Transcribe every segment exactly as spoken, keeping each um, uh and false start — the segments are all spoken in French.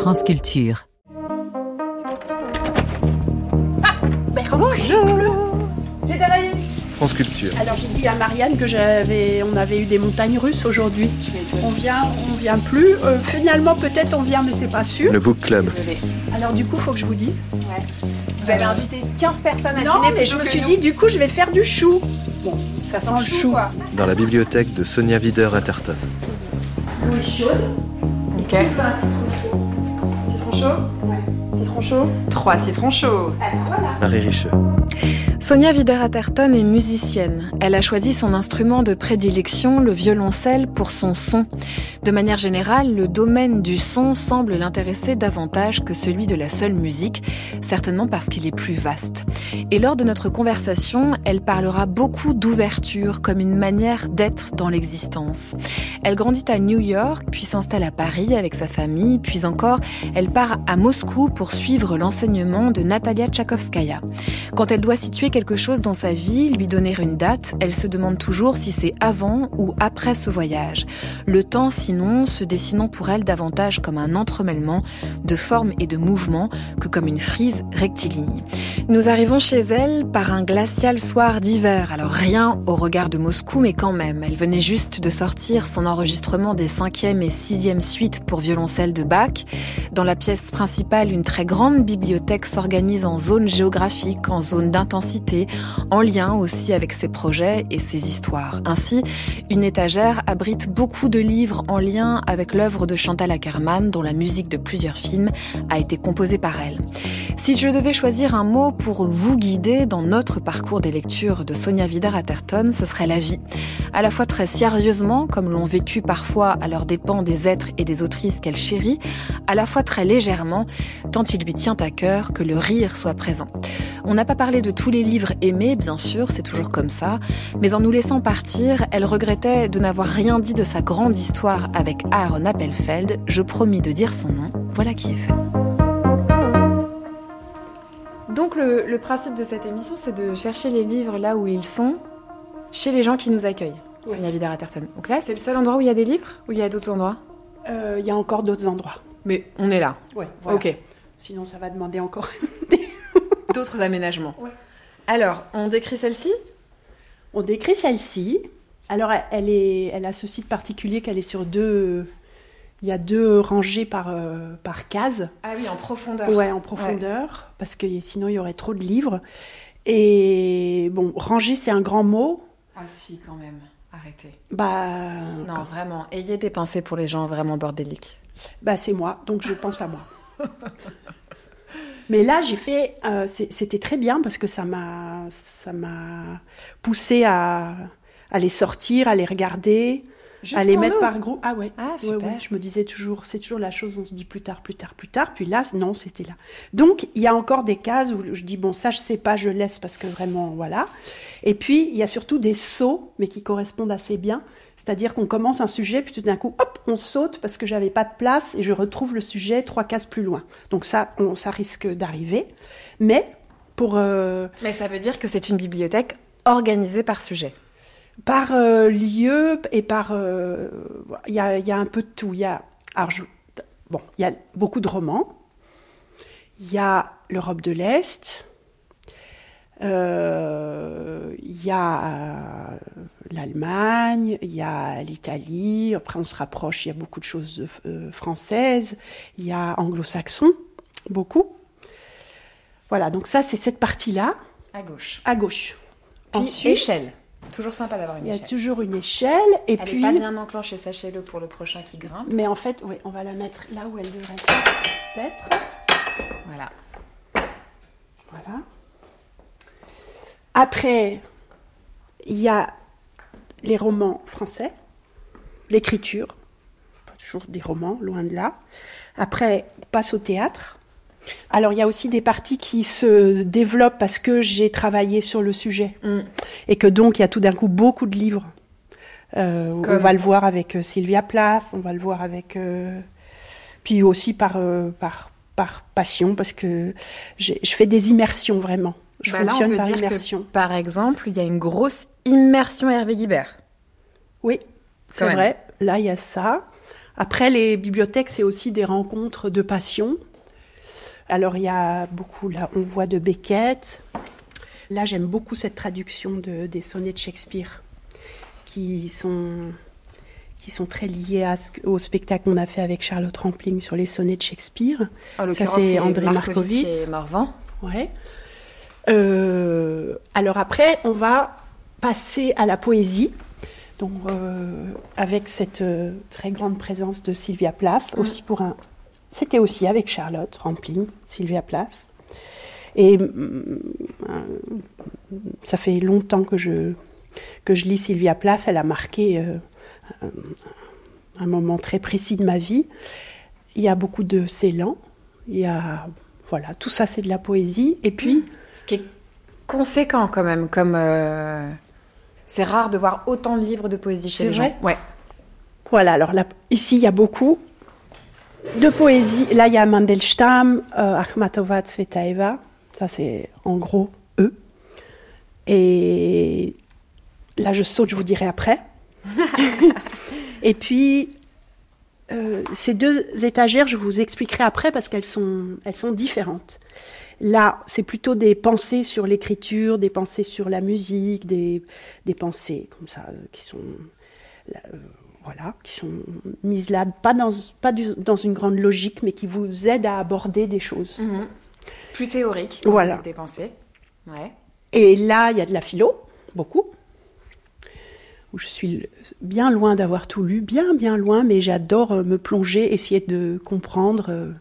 France Culture. Ah, ben bonjour. J'ai travaillé. France Culture. Alors j'ai dit à Marianne que j'avais, on avait eu des montagnes russes aujourd'hui. On vient, on vient plus. Euh, finalement peut-être on vient, mais c'est pas sûr. Le book club. Désolée. Alors du coup, faut que je vous dise. Ouais. Vous avez invité quinze personnes à Non, dîner. mais je me suis dit, du coup, je vais faire du chou. Bon, ça sent le chou. Quoi. Dans la bibliothèque de Sonia Wider-Atherton. L'eau est chaude. Ok. Un citron chaud. Citron chaud. Ouais. Citron chaud. Trois citrons chauds. Alors voilà. Marie Richeux. Sonia Wider-Atherton est musicienne. Elle a choisi son instrument de prédilection, le violoncelle, pour son son. De manière générale, le domaine du son semble l'intéresser davantage que celui de la seule musique, certainement parce qu'il est plus vaste. Et lors de notre conversation, elle parlera beaucoup d'ouverture comme une manière d'être dans l'existence. Elle grandit à New York, puis s'installe à Paris avec sa famille, puis encore, elle part à Moscou pour suivre l'enseignement de Natalia Tchakovskaya. Quand elle doit situer quelque chose dans sa vie, lui donner une date, elle se demande toujours si c'est avant ou après ce voyage. Le temps, sinon, se dessinant pour elle davantage comme un entremêlement de formes et de mouvements que comme une frise rectiligne. Nous arrivons chez elle par un glacial soir d'hiver. Alors rien au regard de Moscou, mais quand même. Elle venait juste de sortir son enregistrement des cinquième et sixième suites pour violoncelle de Bach. Dans la pièce principale, une très grande bibliothèque s'organise en zone géographique, en zone d'intensité, en lien aussi avec ses projets et ses histoires. Ainsi, une étagère abrite beaucoup de livres en lien avec l'œuvre de Chantal Akerman, dont la musique de plusieurs films a été composée par elle. Si je devais choisir un mot pour vous guider dans notre parcours des lectures de Sonia Wider-Atherton, ce serait la vie. À la fois très sérieusement, comme l'ont vécu parfois à leurs dépens des êtres et des autrices qu'elle chérit, à la fois très légèrement, tant il lui tient à cœur que le rire soit présent. On n'a pas parlé de tous les livres aimés, bien sûr, c'est toujours comme ça, mais en nous laissant partir, elle regrettait de n'avoir rien dit de sa grande histoire avec Aaron Appelfeld. Je promis de dire son nom, voilà qui est fait. Donc le, le principe de cette émission, c'est de chercher les livres là où ils sont, chez les gens qui nous accueillent. Oui. Sonia Wider-Atherton. Donc là, c'est le seul endroit où il y a des livres, ou il y a d'autres endroits ? Il euh, y a encore d'autres endroits. Mais on est là. Ouais, voilà. Ok. Sinon, ça va demander encore d'autres aménagements. Ouais. Alors, on décrit celle-ci ? On décrit celle-ci. Alors, elle, est, elle a ce site particulier qu'elle est sur deux... Il y a deux rangées par, euh, par case. Ah oui, en profondeur. Ouais, en profondeur, ouais. Parce que sinon, il y aurait trop de livres. Et bon, ranger, c'est un grand mot. Ah si, quand même. Arrêtez. Bah... Non, quand... vraiment. Ayez des pensées pour les gens vraiment bordéliques. Bah, c'est moi, donc je pense à moi. Mais là, j'ai fait... Euh, c'est, c'était très bien parce que ça m'a, ça m'a poussée à, à les sortir, à les regarder... Juste à les mettre nous. Par groupe. Ah ouais. Ah, super. Ouais, ouais. Je me disais toujours, c'est toujours la chose, on se dit plus tard, plus tard, plus tard. Puis là, non, c'était là. Donc, il y a encore des cases où je dis, bon, ça, je sais pas, je laisse parce que vraiment, voilà. Et puis, il y a surtout des sauts, mais qui correspondent assez bien. C'est-à-dire qu'on commence un sujet, puis tout d'un coup, hop, on saute parce que j'avais pas de place et je retrouve le sujet trois cases plus loin. Donc ça, on, ça risque d'arriver. Mais, pour... Euh... Mais ça veut dire que c'est une bibliothèque organisée par sujet. Par euh, lieu et par... Il euh, y, a, y a un peu de tout. Y a, alors je, bon, il y a beaucoup de romans. Il y a l'Europe de l'Est. Il euh, y a euh, l'Allemagne. Il y a l'Italie. Après, on se rapproche. Il y a beaucoup de choses euh, françaises. Il y a anglo-saxon. Beaucoup. Voilà, donc ça, c'est cette partie-là. À gauche. À gauche. Puis, ensuite, échelle. Toujours sympa d'avoir une échelle. Il y échelle. a toujours une échelle. Et elle puis, n'est pas bien enclenchée, sachez-le, pour le prochain qui grimpe. Mais en fait, oui, on va la mettre là où elle devrait être. Voilà. Voilà. Après, il y a les romans français, l'écriture. Pas toujours des romans, loin de là. Après, on passe au théâtre. Alors, il y a aussi des parties qui se développent parce que j'ai travaillé sur le sujet. Mm. Et que donc, il y a tout d'un coup beaucoup de livres. Euh, on va le voir avec euh, Sylvia Plath, on va le voir avec... Euh, puis aussi par, euh, par, par passion, parce que j'ai, je fais des immersions, vraiment. Je bah fonctionne là, on peut par dire immersion. Que, par exemple, il y a une grosse immersion Hervé Guibert. Oui, c'est vrai. Là, il y a ça. Après, les bibliothèques, c'est aussi des rencontres de passion. Alors, il y a beaucoup, là, on voit de Beckett. Là, j'aime beaucoup cette traduction de, des sonnets de Shakespeare, qui sont, qui sont très liés à ce, au spectacle qu'on a fait avec Charlotte Rampling sur les sonnets de Shakespeare. En Ça, c'est André Markovitch. Et Morvan. Ouais. Euh, alors après, on va passer à la poésie. Donc, euh, avec cette euh, très grande présence de Sylvia Plath, mmh. aussi pour un... C'était aussi avec Charlotte Rampling, Sylvia Plath. Et euh, ça fait longtemps que je, que je lis Sylvia Plath. Elle a marqué euh, un, un moment très précis de ma vie. Il y a beaucoup de Ceylan. Il y a... Voilà, tout ça, c'est de la poésie. Et puis... Mmh. Ce qui est conséquent, quand même, comme... Euh... C'est rare de voir autant de livres de poésie chez c'est les vrai gens. Ouais. Voilà, alors là, ici, il y a beaucoup de poésie. Là, il y a Mandelstam, euh, Akhmatova, Tsvetaeva. Ça, c'est en gros eux. Et là, je saute, je vous dirai après. Et puis, euh, ces deux étagères, je vous expliquerai après parce qu'elles sont, elles sont différentes. Là, c'est plutôt des pensées sur l'écriture, des pensées sur la musique, des, des pensées comme ça, euh, qui sont, euh, voilà, qui sont mises là, pas dans, pas du, dans une grande logique, mais qui vous aident à aborder des choses. Mmh. Plus théorique, voilà. Des pensées. Ouais. Et là, il y a de la philo, beaucoup, où je suis bien loin d'avoir tout lu, bien, bien loin, mais j'adore me plonger, essayer de comprendre... Euh,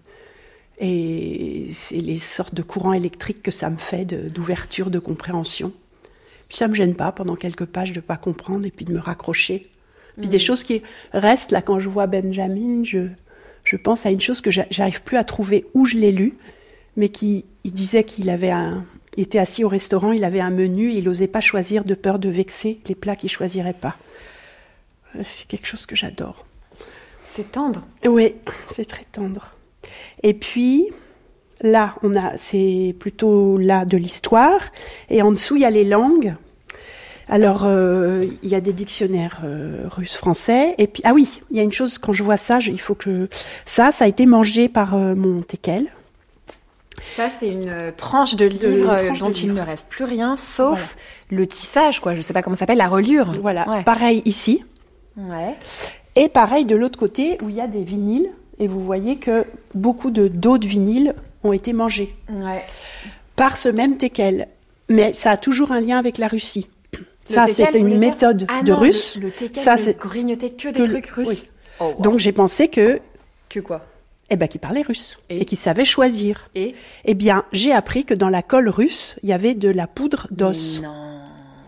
Et c'est les sortes de courants électriques que ça me fait de, d'ouverture, de compréhension. Puis ça ne me gêne pas pendant quelques pages de ne pas comprendre et puis de me raccrocher. Puis mmh. des choses qui restent, là, quand je vois Benjamin, je, je pense à une chose que j'arrive plus à trouver où je l'ai lu, mais qui il disait qu'il avait un, il était assis au restaurant, il avait un menu, et il n'osait pas choisir de peur de vexer les plats qu'il ne choisirait pas. C'est quelque chose que j'adore. C'est tendre. Oui, c'est très tendre. Et puis, là, on a, c'est plutôt là de l'histoire. Et en dessous, il y a les langues. Alors, euh, il y a des dictionnaires euh, russes-français. Et puis, ah oui, il y a une chose, quand je vois ça, je, il faut que... Ça, ça a été mangé par euh, mon teckel. Ça, c'est une tranche de livre de, tranche dont de il livre. ne reste plus rien, sauf voilà. le tissage, quoi. Je ne sais pas comment ça s'appelle, la reliure. Voilà, ouais. Pareil ici. Ouais. Et pareil de l'autre côté, où il y a des vinyles. Et vous voyez que beaucoup de, d'autres vinyles ont été mangés ouais. par ce même teckel. Mais ça a toujours un lien avec la Russie. Le ça, teckel, c'était une méthode ah de non, russe. Le, le teckel ça, ne c'est grignotait que des que trucs le, russes. Oui. Oh, wow. Donc j'ai pensé que... Que quoi ? Eh bien, qu'il parlait russe. Et, et qu'il savait choisir. Et Eh bien, j'ai appris que dans la colle russe, il y avait de la poudre d'os. Mais non.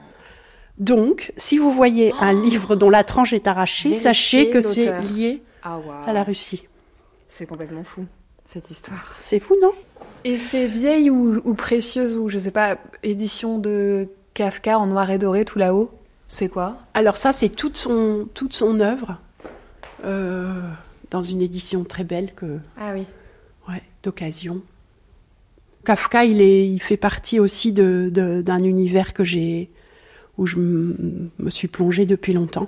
Donc, si vous voyez oh. un livre dont la tranche est arrachée, Vérifiez sachez que l'auteur. C'est lié ah, wow. à la Russie. C'est complètement fou, cette histoire. C'est fou, non ? Et ces vieilles ou, ou précieuses, ou je sais pas, éditions de Kafka en noir et doré tout là-haut, c'est quoi ? Alors ça, c'est toute son, toute son œuvre, euh, dans une édition très belle que... Ah oui. Ouais, d'occasion. Kafka, il, est, il fait partie aussi de, de, d'un univers que j'ai, où je m- me suis plongée depuis longtemps.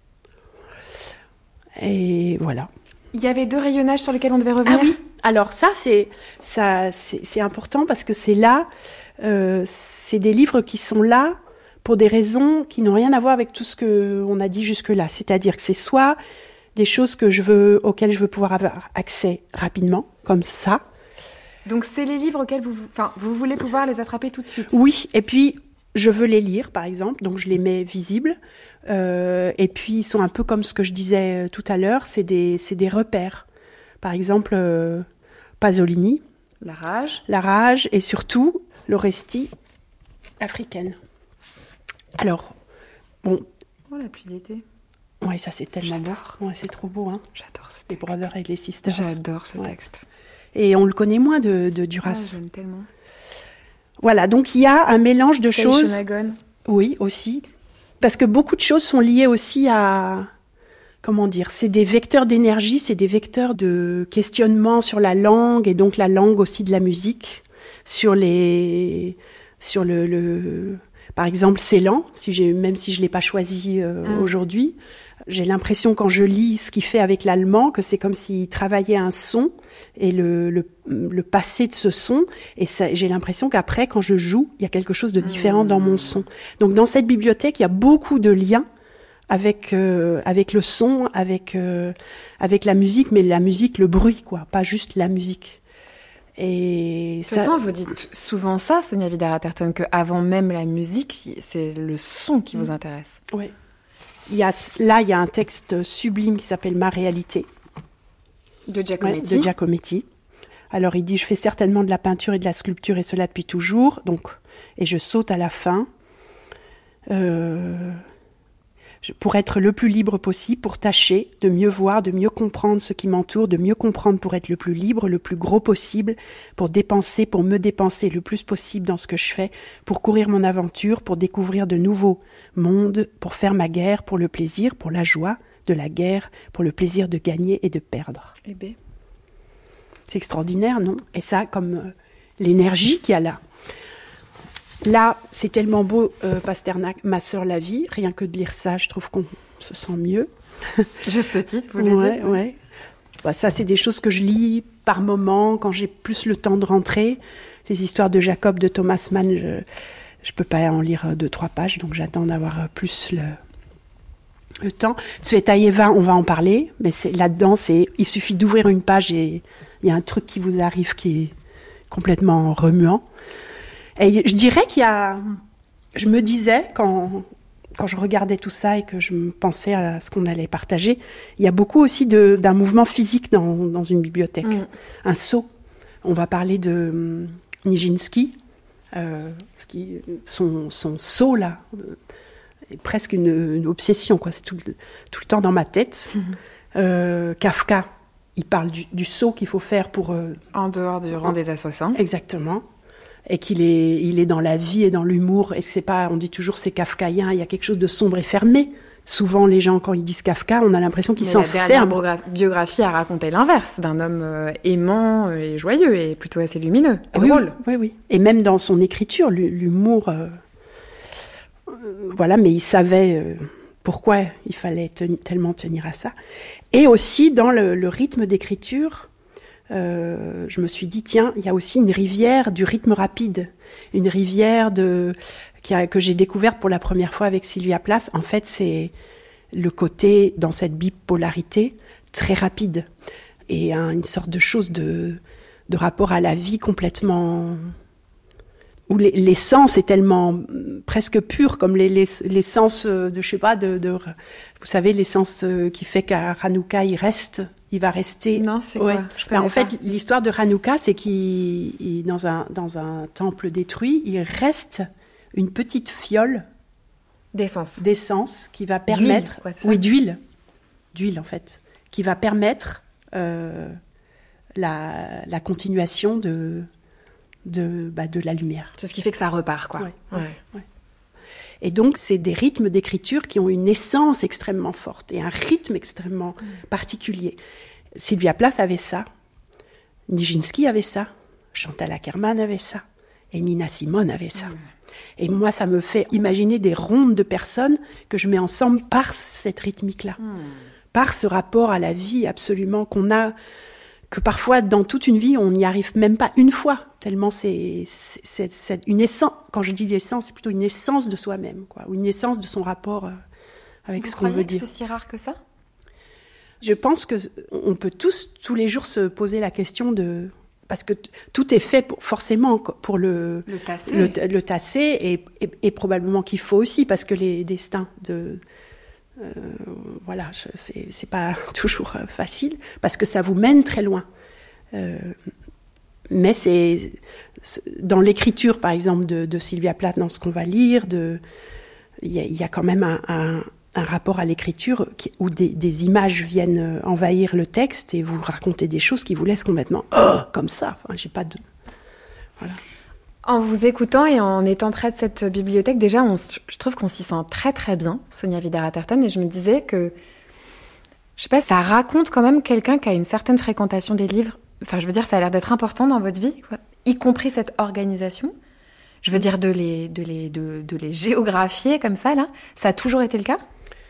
Et voilà. Il y avait deux rayonnages sur lesquels on devait revenir. Ah oui. Alors ça, c'est, ça, c'est, c'est important parce que c'est là, euh, c'est des livres qui sont là pour des raisons qui n'ont rien à voir avec tout ce qu'on a dit jusque-là. C'est-à-dire que c'est soit des choses que je veux, auxquelles je veux pouvoir avoir accès rapidement, comme ça. Donc c'est les livres auxquels vous, enfin, vous voulez pouvoir les attraper tout de suite. Oui, et puis je veux les lire, par exemple, donc je les mets visibles. Euh, et puis ils sont un peu comme ce que je disais tout à l'heure, c'est des, c'est des repères. Par exemple, euh, Pasolini. La rage. La rage et surtout l'Orestie africaine. Alors, bon. Oh, la pluie d'été. Ouais, ça c'est tellement J'adore. beau. Ouais, c'est trop beau, hein. J'adore ce texte. Les Brothers et les Sisters. J'adore ce ouais. texte. Et on le connaît moins de, de Duras. Ah, j'aime tellement. Voilà, donc il y a un mélange de Sei choses. Shonagon. Oui, aussi. Parce que beaucoup de choses sont liées aussi à... Comment dire ? C'est des vecteurs d'énergie, c'est des vecteurs de questionnement sur la langue, et donc la langue aussi de la musique, sur les... Sur le... le... Par exemple, Ceylan, si j'ai, même si je ne l'ai pas choisi euh, mmh. aujourd'hui, J'ai l'impression quand je lis ce qu'il fait avec l'allemand que c'est comme s'il travaillait un son et le, le, le passé de ce son. Et ça, j'ai l'impression qu'après, quand je joue, il y a quelque chose de différent mmh. dans mon son. Donc dans cette bibliothèque, il y a beaucoup de liens avec euh, avec le son, avec euh, avec la musique, mais la musique, le bruit, quoi, pas juste la musique. Et de toute façon, vous dites souvent ça, Sonia Vidar-Atherton, qu'avant même la musique, c'est le son qui mmh. vous intéresse. Oui. Il y a, là, il y a un texte sublime qui s'appelle « Ma réalité » de Giacometti. Ouais, de Giacometti. Alors, il dit « Je fais certainement de la peinture et de la sculpture, et cela depuis toujours. » Donc, et je saute à la fin. Euh, pour être le plus libre possible, pour tâcher de mieux voir, de mieux comprendre ce qui m'entoure, de mieux comprendre pour être le plus libre, le plus gros possible, pour dépenser, pour me dépenser le plus possible dans ce que je fais, pour courir mon aventure, pour découvrir de nouveaux mondes, pour faire ma guerre, pour le plaisir, pour la joie de la guerre, pour le plaisir de gagner et de perdre. Eh bien. C'est extraordinaire, non? Et ça, comme euh, l'énergie qu'il y a là. Là, c'est tellement beau, euh, Pasternak, Ma sœur la vie. Rien que de lire ça, je trouve qu'on se sent mieux. Juste le titre, vous voulez ouais, dire? Ouais. Bah, ça, c'est des choses que je lis par moment, quand j'ai plus le temps de rentrer. Les histoires de Jacob, de Thomas Mann, je je peux pas en lire deux, trois pages, donc j'attends d'avoir plus le, le temps. Tsvetaeva, on va en parler, mais c'est, là-dedans, c'est, il suffit d'ouvrir une page et il y a un truc qui vous arrive qui est complètement remuant. Et je dirais qu'il y a... Je me disais, quand, quand je regardais tout ça et que je me pensais à ce qu'on allait partager, il y a beaucoup aussi de, d'un mouvement physique dans, dans une bibliothèque. Mmh. Un saut. On va parler de um, Nijinsky, euh, ce qui, son, son saut, là, est presque une, une obsession, quoi. C'est tout le, tout le temps dans ma tête. Mmh. Euh, Kafka, il parle du, du saut qu'il faut faire pour... Euh, en dehors du rang en, des assassins. Exactement. Et qu'il est, il est dans la vie et dans l'humour, et c'est pas, on dit toujours c'est kafkaïen, il y a quelque chose de sombre et fermé. Souvent, les gens, quand ils disent Kafka, on a l'impression qu'ils s'enferment. La dernière biographie a raconté l'inverse, d'un homme euh, aimant et joyeux, et plutôt assez lumineux, et oui, drôle. Oui, oui. Et même dans son écriture, l'humour, euh, euh, voilà, mais il savait euh, pourquoi il fallait ten- tellement tenir à ça. Et aussi, dans le, le rythme d'écriture, Euh, je me suis dit, tiens, il y a aussi une rivière du rythme rapide, une rivière de, qui a, que j'ai découverte pour la première fois avec Sylvia Plath. En fait, c'est le côté, dans cette bipolarité, très rapide, et hein, une sorte de chose de, de rapport à la vie complètement... où les, l'essence est tellement presque pure, comme les, les, l'essence de, je sais pas, de, de, vous savez, l'essence qui fait qu'à Hanouka, il reste... Il va rester. Non, c'est ouais. quoi? Je connais ben, En pas. fait, l'histoire de Hanouka, c'est qu'il, il, dans un dans un temple détruit, il reste une petite fiole d'essence, d'essence qui va permettre, d'huile, quoi, c'est ça? oui, d'huile, d'huile en fait, qui va permettre euh, la la continuation de de bah, de la lumière. C'est ce qui fait que ça repart, quoi. Ouais, ouais. Ouais. Et donc, c'est des rythmes d'écriture qui ont une essence extrêmement forte et un rythme extrêmement mmh. particulier. Sylvia Plath avait ça, Nijinsky avait ça, Chantal Akerman avait ça, et Nina Simone avait ça. Mmh. Et moi, ça me fait imaginer des rondes de personnes que je mets ensemble par cette rythmique-là, mmh. par ce rapport à la vie absolument qu'on a, que parfois, dans toute une vie, on n'y arrive même pas une fois, tellement c'est, c'est, c'est, c'est une essence, quand je dis l'essence, c'est plutôt une essence de soi-même, quoi, ou une essence de son rapport euh, avec Vous ce qu'on veut que dire. C'est si rare que ça? Je pense que on peut tous, tous les jours, se poser la question de... Parce que t- tout est fait pour, forcément pour le... Le tasser. Le, le tasser, et, et, et probablement qu'il faut aussi, parce que les destins de... Euh, voilà, je, c'est, c'est pas toujours euh, facile, parce que ça vous mène très loin. Euh, mais c'est, c'est dans l'écriture, par exemple, de, de Sylvia Plath, dans ce qu'on va lire, de, il y a, y a quand même un, un, un rapport à l'écriture qui, où des, des images viennent envahir le texte et vous raconter des choses qui vous laissent complètement oh, comme ça. Enfin, j'ai pas de, voilà. En vous écoutant et en étant près de cette bibliothèque, déjà, on, je trouve qu'on s'y sent très très bien, Sonia Vidar-Atherton, et je me disais que, je sais pas, ça raconte quand même quelqu'un qui a une certaine fréquentation des livres. Enfin, je veux dire, ça a l'air d'être important dans votre vie, quoi. Y compris cette organisation. Je veux dire, de les, de les, de, de les géographier comme ça, là. Ça a toujours été le cas ?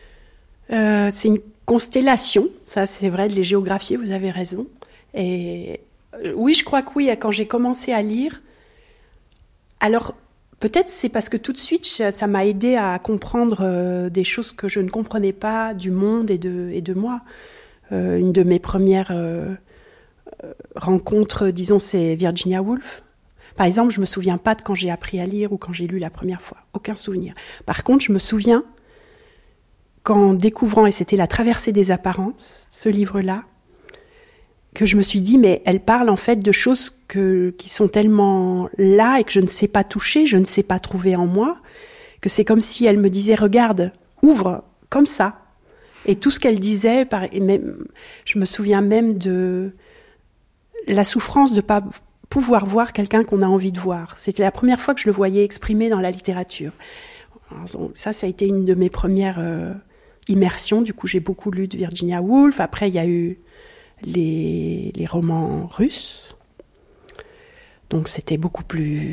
euh, C'est une constellation, ça c'est vrai, de les géographier, vous avez raison. Et euh, oui, je crois que oui, quand j'ai commencé à lire, alors peut-être c'est parce que tout de suite, ça, ça m'a aidé à comprendre euh, des choses que je ne comprenais pas du monde et de, et de moi. Euh, une de mes premières euh, euh, rencontres, disons, c'est Virginia Woolf. Par exemple, je me souviens pas de quand j'ai appris à lire ou quand j'ai lu la première fois. Aucun souvenir. Par contre, je me souviens qu'en découvrant, et c'était La Traversée des apparences, ce livre-là, que je me suis dit, mais elle parle en fait de choses que, qui sont tellement là et que je ne sais pas toucher, je ne sais pas trouver en moi, que c'est comme si elle me disait, regarde, ouvre, comme ça. Et tout ce qu'elle disait, par, et même, je me souviens même de la souffrance de ne pas pouvoir voir quelqu'un qu'on a envie de voir. C'était la première fois que je le voyais exprimé dans la littérature. Alors, ça, ça a été une de mes premières euh, immersions. Du coup, j'ai beaucoup lu de Virginia Woolf. Après, il y a eu les, les romans russes. Donc, c'était beaucoup plus...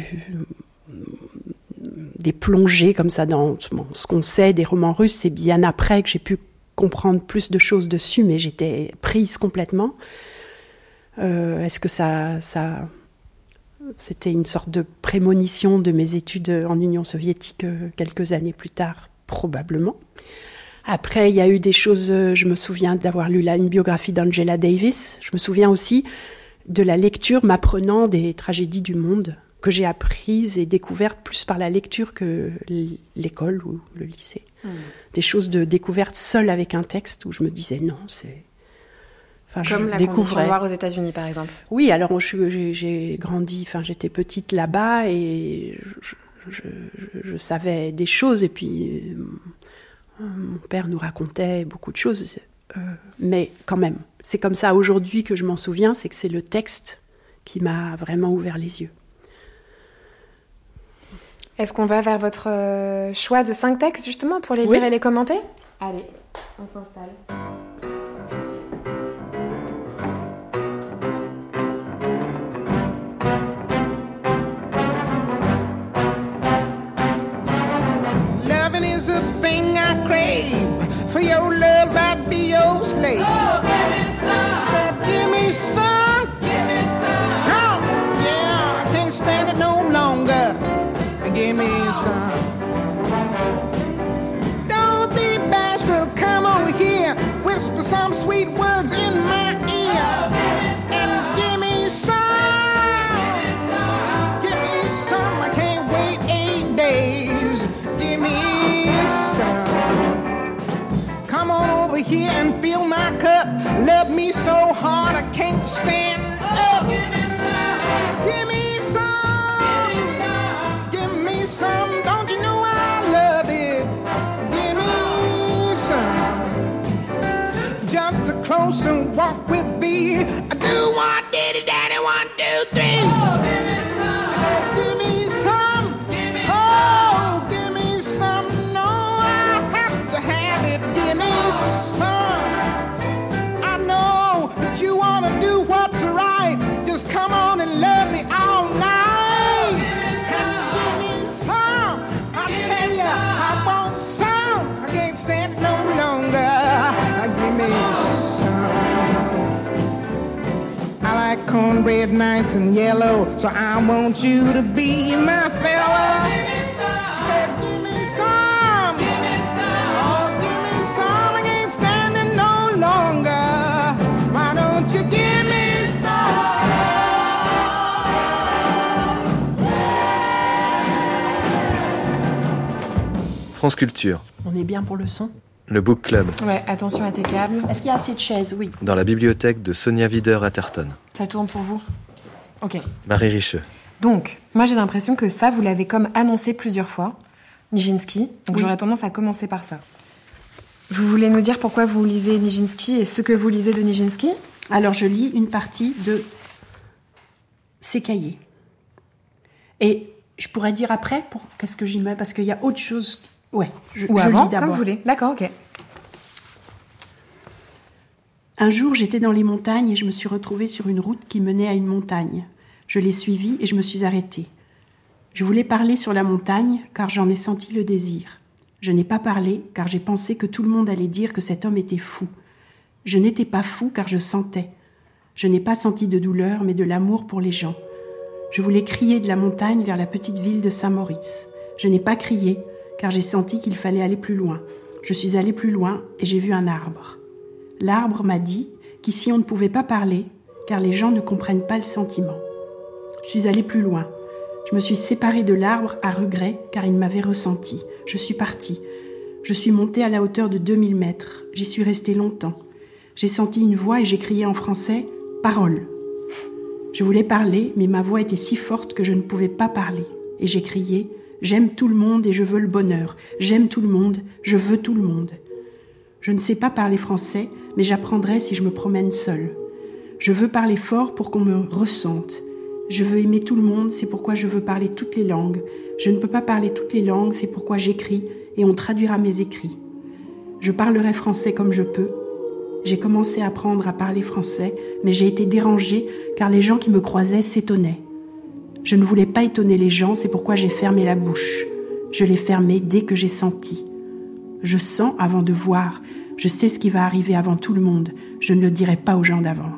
des plongées comme ça dans bon, ce qu'on sait des romans russes. C'est bien après que j'ai pu comprendre plus de choses dessus, mais j'étais prise complètement. Euh, est-ce que ça... ça C'était une sorte de prémonition de mes études en Union soviétique euh, quelques années plus tard, probablement. Après, il y a eu des choses, euh, je me souviens d'avoir lu là une biographie d'Angela Davis. Je me souviens aussi de la lecture m'apprenant des tragédies du monde que j'ai apprises et découvertes plus par la lecture que l'école ou le lycée. Mmh. Des choses de découverte seule avec un texte où je me disais non, c'est... Enfin, Comme la Condition noire aux États-Unis, par exemple. Oui, alors je, j'ai, j'ai grandi, enfin j'étais petite là-bas et je, je, je, je savais des choses et puis euh, mon père nous racontait beaucoup de choses, euh, mais quand même, c'est comme ça aujourd'hui que je m'en souviens, c'est que c'est le texte qui m'a vraiment ouvert les yeux. Est-ce qu'on va vers votre euh, choix de cinq textes justement pour les oui. lire et les commenter ? Allez, on s'installe. For your love, I'd be your slave. Oh, give me some. Said, give me some. Give me some. Oh, yeah, I can't stand it no longer. Give me some. Don't be bashful, come over here. Whisper some sweet words in my ear. Oh, give me some. And give me some. Give me some. I can't wait eight days. Give me some. Come on over here and fill my cup. Love me so hard I can't stand up. Oh, give me some. Give me some. Give me some. Don't you know I love it? Give me some. Just a closer walk with thee. I do want daddy, daddy, one, two, three. Oh, give me some. Give me some. Give me oh, some. Give me some. No, I have to have it. Give me some. I know that you want to do what's right. Just come on and love me all night. And give me some. I tell you, I want some. I can't stand it no longer. Give me some. I like cornbread nice and yellow, so I want you to be my fella. Give me some. Give me some. Give me some. Oh, give me some. I can't stand it no longer. Why don't you give me some? France Culture. On est bien pour le son ? Le Book Club. Ouais, attention à tes câbles. Est-ce qu'il y a assez de chaises ? Oui. Dans la bibliothèque de Sonia Wider-Atherton. Ça tourne pour vous ? Ok. Marie Richeux. Donc, moi j'ai l'impression que ça, vous l'avez comme annoncé plusieurs fois, Nijinsky. Donc oui. J'aurais tendance à commencer par ça. Vous voulez nous dire pourquoi vous lisez Nijinsky et ce que vous lisez de Nijinsky ? Alors je lis une partie de ses cahiers. Et je pourrais dire après, pour qu'est-ce que j'y mets, parce qu'il y a autre chose. Ouais, je, Ou je avant, lis d'abord. comme vous voulez. D'accord, ok. Un jour, j'étais dans les montagnes et je me suis retrouvée sur une route qui menait à une montagne. Je l'ai suivie et je me suis arrêtée. Je voulais parler sur la montagne car j'en ai senti le désir. Je n'ai pas parlé car j'ai pensé que tout le monde allait dire que cet homme était fou. Je n'étais pas fou car je sentais. Je n'ai pas senti de douleur mais de l'amour pour les gens. Je voulais crier de la montagne vers la petite ville de Saint-Moritz. Je n'ai pas crié car j'ai senti qu'il fallait aller plus loin. Je suis allée plus loin et j'ai vu un arbre. L'arbre m'a dit qu'ici on ne pouvait pas parler car les gens ne comprennent pas le sentiment. Je suis allée plus loin. Je me suis séparée de l'arbre à regret car il m'avait ressenti. Je suis partie. Je suis montée à la hauteur de deux mille mètres. J'y suis restée longtemps. J'ai senti une voix et j'ai crié en français « Parole ». Je voulais parler, mais ma voix était si forte que je ne pouvais pas parler. Et j'ai crié « J'aime tout le monde et je veux le bonheur. J'aime tout le monde, je veux tout le monde ». Je ne sais pas parler français, mais j'apprendrai si je me promène seule. Je veux parler fort pour qu'on me ressente. Je veux aimer tout le monde, c'est pourquoi je veux parler toutes les langues. Je ne peux pas parler toutes les langues, c'est pourquoi j'écris et on traduira mes écrits. Je parlerai français comme je peux. J'ai commencé à apprendre à parler français, mais j'ai été dérangée car les gens qui me croisaient s'étonnaient. Je ne voulais pas étonner les gens, c'est pourquoi j'ai fermé la bouche. Je l'ai fermée dès que j'ai senti. Je sens avant de voir. Je sais ce qui va arriver avant tout le monde. Je ne le dirai pas aux gens d'avance.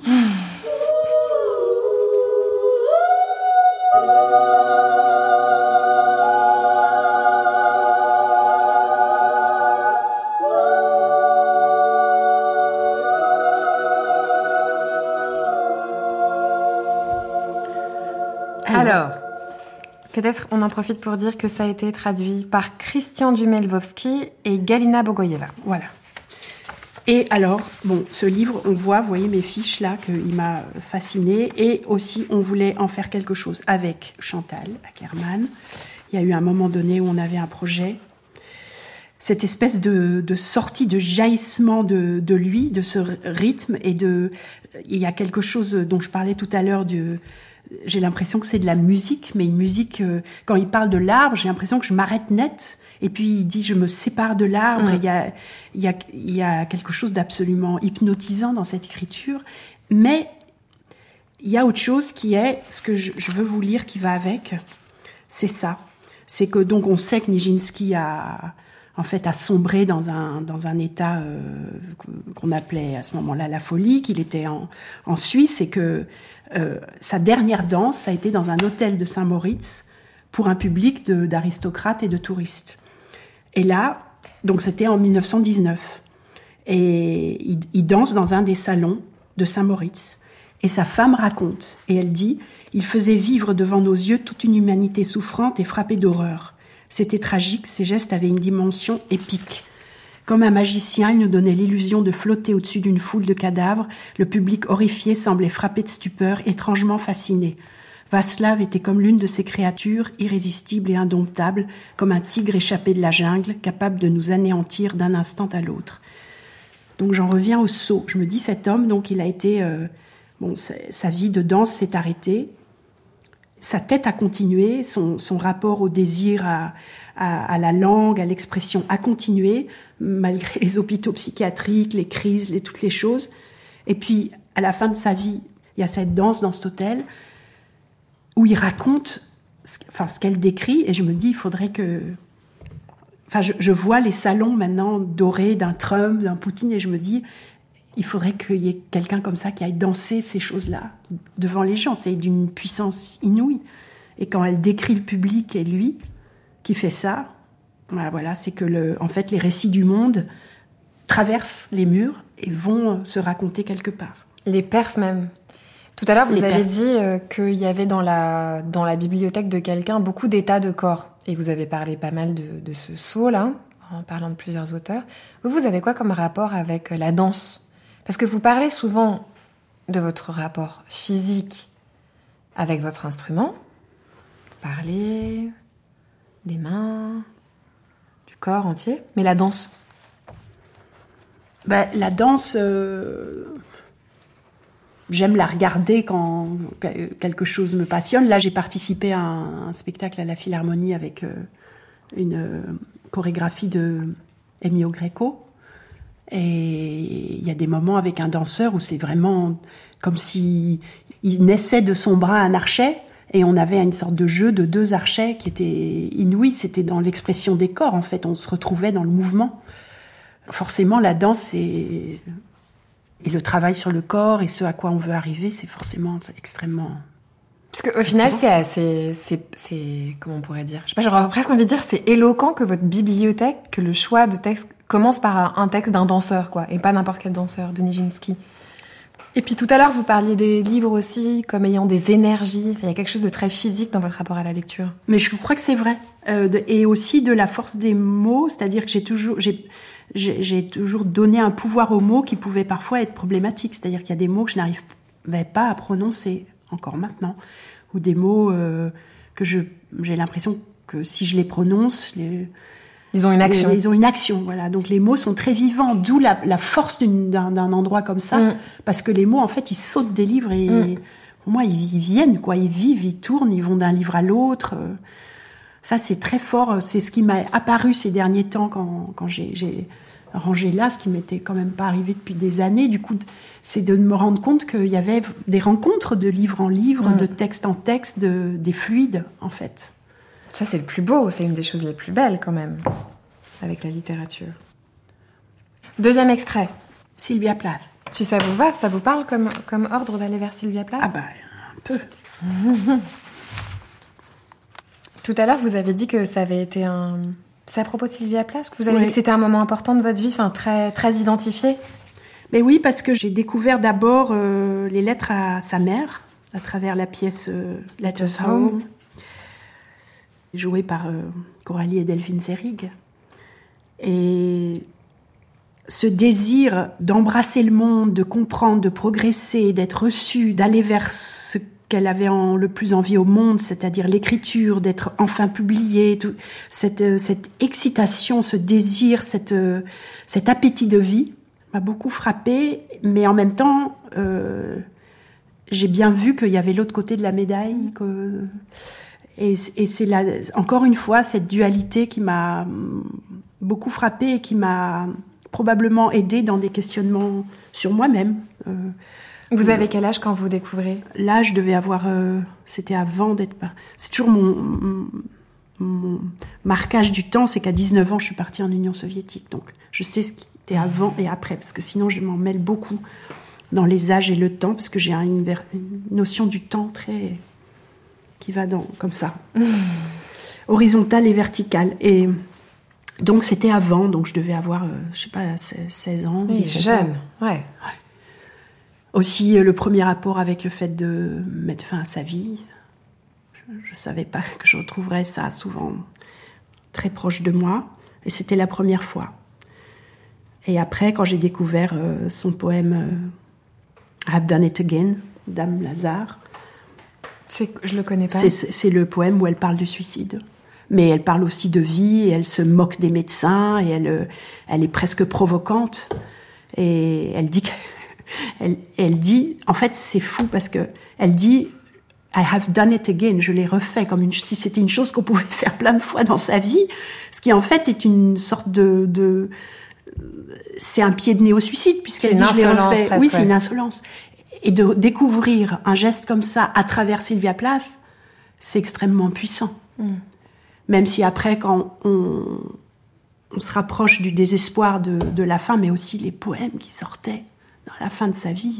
Alors, peut-être on en profite pour dire que ça a été traduit par Christian Dumais-Lvovsky et Galina Bogoyeva. Voilà. Et alors, bon, ce livre, on voit, vous voyez mes fiches là, qu'il m'a fascinée. Et aussi, on voulait en faire quelque chose avec Chantal Akerman. Il y a eu un moment donné où on avait un projet. Cette espèce de, de sortie, de jaillissement de, de lui, de ce rythme. Et de, il y a quelque chose dont je parlais tout à l'heure de... J'ai l'impression que c'est de la musique, mais une musique... Euh, quand il parle de l'arbre, j'ai l'impression que je m'arrête net. Et puis il dit « je me sépare de l'arbre mmh. ». Il y a, il y a, il y a quelque chose d'absolument hypnotisant dans cette écriture. Mais il y a autre chose qui est, ce que je, je veux vous lire qui va avec, c'est ça. C'est que donc on sait que Nijinsky a... en fait, a sombré dans un, dans un état euh, qu'on appelait à ce moment-là la folie, qu'il était en, en Suisse et que euh, sa dernière danse, ça a été dans un hôtel de Saint-Moritz pour un public de, d'aristocrates et de touristes. Et là, donc c'était en dix-neuf cent dix-neuf, et il, il danse dans un des salons de Saint-Moritz. Et sa femme raconte, et elle dit « Il faisait vivre devant nos yeux toute une humanité souffrante et frappée d'horreur. C'était tragique, ses gestes avaient une dimension épique. Comme un magicien, il nous donnait l'illusion de flotter au-dessus d'une foule de cadavres. Le public horrifié semblait frappé de stupeur, étrangement fasciné. Václav était comme l'une de ces créatures, irrésistibles et indomptables, comme un tigre échappé de la jungle, capable de nous anéantir d'un instant à l'autre. » Donc j'en reviens au saut. Je me dis, cet homme, donc il a été... Euh, bon, sa vie de danse s'est arrêtée. Sa tête a continué, son, son rapport au désir, à, à, à la langue, à l'expression a continué, malgré les hôpitaux psychiatriques, les crises, les, toutes les choses. Et puis, à la fin de sa vie, il y a cette danse dans cet hôtel où il raconte ce, enfin, ce qu'elle décrit, et je me dis, il faudrait que... Enfin, je, je vois les salons maintenant dorés d'un Trump, d'un Poutine, et je me dis... Il faudrait qu'il y ait quelqu'un comme ça qui aille danser ces choses-là devant les gens. C'est d'une puissance inouïe. Et quand elle décrit le public et lui qui fait ça, voilà, voilà, c'est que le, en fait, les récits du monde traversent les murs et vont se raconter quelque part. Les Perses même. Tout à l'heure, vous les avez Perses. dit euh, qu'il y avait dans la, dans la bibliothèque de quelqu'un beaucoup d'états de corps. Et vous avez parlé pas mal de, de ce saut-là, en parlant de plusieurs auteurs. Vous, vous avez quoi comme rapport avec la danse ? Parce que vous parlez souvent de votre rapport physique avec votre instrument. Vous parlez des mains, du corps entier, mais la danse. Ben, la danse, euh, j'aime la regarder quand quelque chose me passionne. Là, j'ai participé à un, un spectacle à la Philharmonie avec euh, une euh, chorégraphie de Ennio Greco. Et il y a des moments avec un danseur où c'est vraiment comme si il naissait de son bras un archet Et on avait une sorte de jeu de deux archets qui était inouï. C'était dans l'expression des corps, en fait. On se retrouvait dans le mouvement. Forcément, la danse et, et le travail sur le corps et ce à quoi on veut arriver, c'est forcément extrêmement... Parce qu'au final, c'est assez... C'est, c'est... Comment on pourrait dire ? Je sais pas, j'aurais presque envie de dire, c'est éloquent que votre bibliothèque, que le choix de texte commence par un texte d'un danseur, quoi. Et pas n'importe quel danseur, de Nijinsky. Et puis tout à l'heure, vous parliez des livres aussi comme ayant des énergies. Enfin, il y a quelque chose de très physique dans votre rapport à la lecture. Mais je crois que c'est vrai. Euh, de, et aussi de la force des mots, c'est-à-dire que j'ai toujours, j'ai, j'ai, j'ai toujours donné un pouvoir aux mots qui pouvaient parfois être problématiques. C'est-à-dire qu'il y a des mots que je n'arrivais pas à prononcer, encore maintenant. Ou des mots euh, que je, j'ai l'impression que si je les prononce... Les, Ils ont une action. Ils ont une action, voilà. Donc les mots sont très vivants, d'où la, la force d'une, d'un, d'un endroit comme ça, mm. parce que les mots, en fait, ils sautent des livres et mm. pour moi, ils, ils viennent, quoi. Ils vivent, ils tournent, ils vont d'un livre à l'autre. Ça, c'est très fort. C'est ce qui m'a apparu ces derniers temps quand, quand j'ai, j'ai rangé là, ce qui m'était quand même pas arrivé depuis des années. Du coup, c'est de me rendre compte qu'il y avait des rencontres de livre en livre, mm. de texte en texte, de, des fluides, en fait. Ça, c'est le plus beau, c'est une des choses les plus belles, quand même, avec la littérature. Deuxième extrait. Sylvia Plath. Si ça vous va, ça vous parle comme, comme ordre d'aller vers Sylvia Plath ? Ah bah, un peu. Tout à l'heure, vous avez dit que ça avait été un... C'est à propos de Sylvia Plath que vous avez oui. dit que c'était un moment important de votre vie, enfin, très, très identifié ? Mais oui, parce que j'ai découvert d'abord euh, les lettres à sa mère, à travers la pièce euh, Letters Home, jouée par euh, Coralie et Delphine Seyrig. Et ce désir d'embrasser le monde, de comprendre, de progresser, d'être reçue, d'aller vers ce qu'elle avait en, le plus envie au monde, c'est-à-dire l'écriture, d'être enfin publiée, tout, cette, cette excitation, ce désir, cette, cet appétit de vie m'a beaucoup frappée, mais en même temps, euh, j'ai bien vu qu'il y avait l'autre côté de la médaille, que... Et, et c'est là, encore une fois, cette dualité qui m'a beaucoup frappée et qui m'a probablement aidée dans des questionnements sur moi-même. Euh, vous avez quel âge quand vous découvrez ? Là, je devais avoir... Euh, c'était avant d'être... C'est toujours mon, mon, mon marquage du temps, c'est qu'à dix-neuf ans, je suis partie en Union soviétique. Donc, je sais ce qui était avant et après, parce que sinon, je m'en mêle beaucoup dans les âges et le temps, parce que j'ai une, une notion du temps très... qui va dans, comme ça, mmh. horizontale et verticale. Et donc, c'était avant, donc je devais avoir, euh, je sais pas, seize ans, oui, dix-sept jeune, ans. Ouais. ouais. Aussi, euh, le premier rapport avec le fait de mettre fin à sa vie. Je ne savais pas que je retrouverais ça souvent très proche de moi. Et c'était la première fois. Et après, quand j'ai découvert euh, son poème euh, « I've done it again », Dame Lazare, C'est, je le connais pas. C'est, c'est le poème où elle parle du suicide. Mais elle parle aussi de vie, et elle se moque des médecins, et elle, elle est presque provocante. Et elle dit, elle, elle dit, en fait, c'est fou parce que elle dit, I have done it again, je l'ai refait comme une, si c'était une chose qu'on pouvait faire plein de fois dans sa vie, ce qui en fait est une sorte de, de c'est un pied de nez au suicide puisqu'elle dit, je l'ai refait. Presque, oui, c'est ouais. une insolence. Et de découvrir un geste comme ça à travers Sylvia Plath, c'est extrêmement puissant. Mm. Même si après, quand on, on se rapproche du désespoir de, de la fin, mais aussi les poèmes qui sortaient dans la fin de sa vie.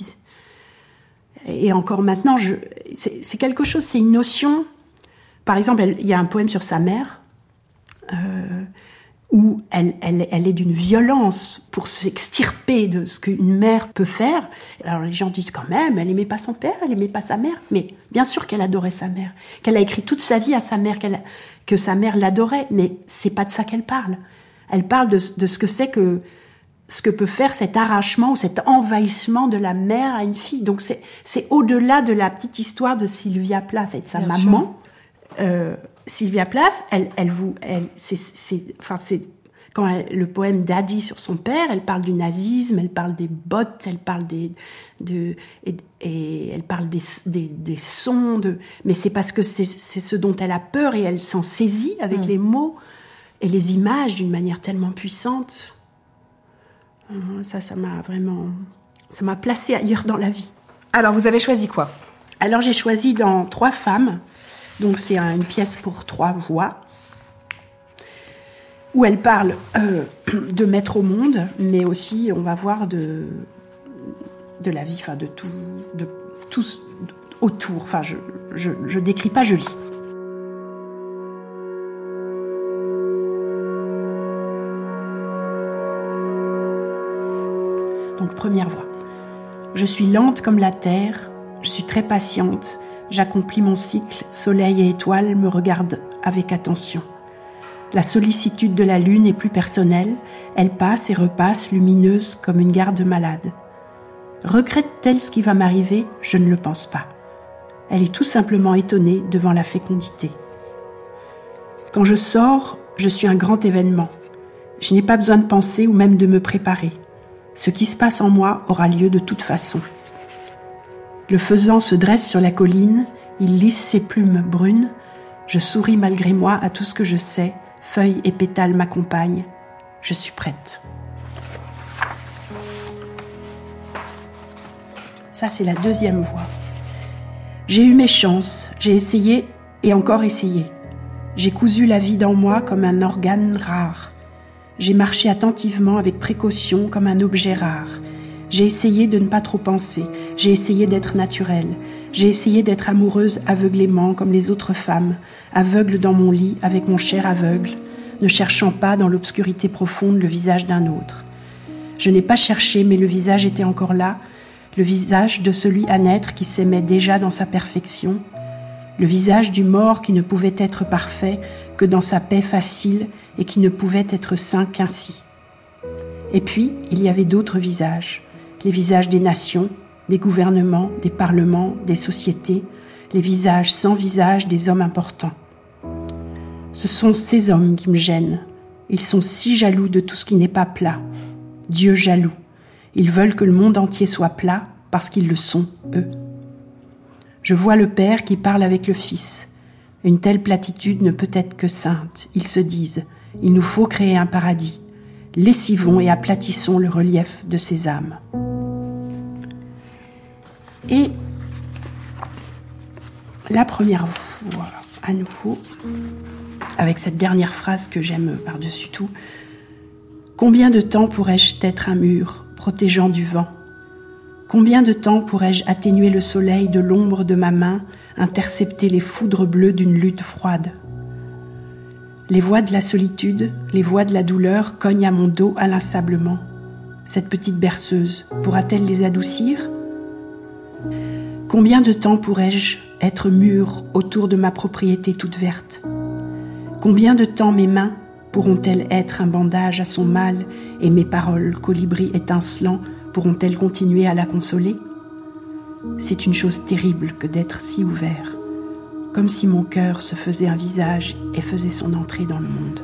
Et encore maintenant, je, c'est, c'est quelque chose, c'est une notion. Par exemple, il y a un poème sur sa mère, euh, où elle, elle, elle est d'une violence pour s'extirper de ce qu'une mère peut faire. Alors les gens disent quand même, elle aimait pas son père, elle aimait pas sa mère. Mais bien sûr qu'elle adorait sa mère, qu'elle a écrit toute sa vie à sa mère, qu'elle a, que sa mère l'adorait. Mais c'est pas de ça qu'elle parle. Elle parle de, de ce que c'est que ce que peut faire cet arrachement ou cet envahissement de la mère à une fille. Donc c'est, c'est au-delà de la petite histoire de Sylvia Plath et de sa bien maman. Euh, Sylvia Plath, elle, elle vous, elle, c'est, c'est, enfin c'est quand elle, le poème Daddy sur son père, elle parle du nazisme, elle parle des bottes, elle parle des, de, et, et elle parle des, des, des sons, de, mais c'est parce que c'est, c'est ce dont elle a peur et elle s'en saisit avec mmh. les mots et les images d'une manière tellement puissante. Ça, ça m'a vraiment, ça m'a placée ailleurs dans la vie. Alors, vous avez choisi quoi ? Alors j'ai choisi dans Trois femmes, donc c'est un, une pièce pour trois voix, où elle parle euh, de mettre au monde, mais aussi on va voir de, de la vie, enfin de tout, de tout autour. Enfin, je, je, je décris pas, je lis. Donc première voix. Je suis lente comme la terre, je suis très patiente, j'accomplis mon cycle, soleil et étoiles me regardent avec attention. La sollicitude de la lune est plus personnelle, elle passe et repasse lumineuse comme une garde malade. Regrette-t-elle ce qui va m'arriver ? Je ne le pense pas. Elle est tout simplement étonnée devant la fécondité. Quand je sors, je suis un grand événement. Je n'ai pas besoin de penser ou même de me préparer. Ce qui se passe en moi aura lieu de toute façon. Le faisan se dresse sur la colline, il lisse ses plumes brunes. Je souris malgré moi à tout ce que je sais. Feuilles et pétales m'accompagnent. Je suis prête. Ça, c'est la deuxième voix. J'ai eu mes chances, j'ai essayé et encore essayé. J'ai cousu la vie dans moi comme un organe rare. J'ai marché attentivement avec précaution comme un objet rare. J'ai essayé de ne pas trop penser. J'ai essayé d'être naturelle. J'ai essayé d'être amoureuse aveuglément comme les autres femmes, aveugle dans mon lit avec mon cher aveugle, ne cherchant pas dans l'obscurité profonde le visage d'un autre. Je n'ai pas cherché, mais le visage était encore là, le visage de celui à naître qui s'aimait déjà dans sa perfection, le visage du mort qui ne pouvait être parfait que dans sa paix facile et qui ne pouvait être sain qu'ainsi. Et puis, il y avait d'autres visages, les visages des nations, des gouvernements, des parlements, des sociétés, les visages sans visage des hommes importants. Ce sont ces hommes qui me gênent. Ils sont si jaloux de tout ce qui n'est pas plat. Dieu jaloux. Ils veulent que le monde entier soit plat parce qu'ils le sont, eux. Je vois le Père qui parle avec le Fils. Une telle platitude ne peut être que sainte. Ils se disent, il nous faut créer un paradis. Lessivons et aplatissons le relief de ces âmes. Et la première fois, à nouveau, avec cette dernière phrase que j'aime par-dessus tout, « Combien de temps pourrais-je être un mur, protégeant du vent ? Combien de temps pourrais-je atténuer le soleil de l'ombre de ma main, intercepter les foudres bleues d'une lutte froide ? Les voix de la solitude, les voix de la douleur cognent à mon dos inlassablement. Cette petite berceuse, pourra-t-elle les adoucir ? Combien de temps pourrais-je être mûr autour de ma propriété toute verte ? Combien de temps mes mains pourront-elles être un bandage à son mal et mes paroles, colibris étincelants, pourront-elles continuer à la consoler ? C'est une chose terrible que d'être si ouvert, comme si mon cœur se faisait un visage et faisait son entrée dans le monde.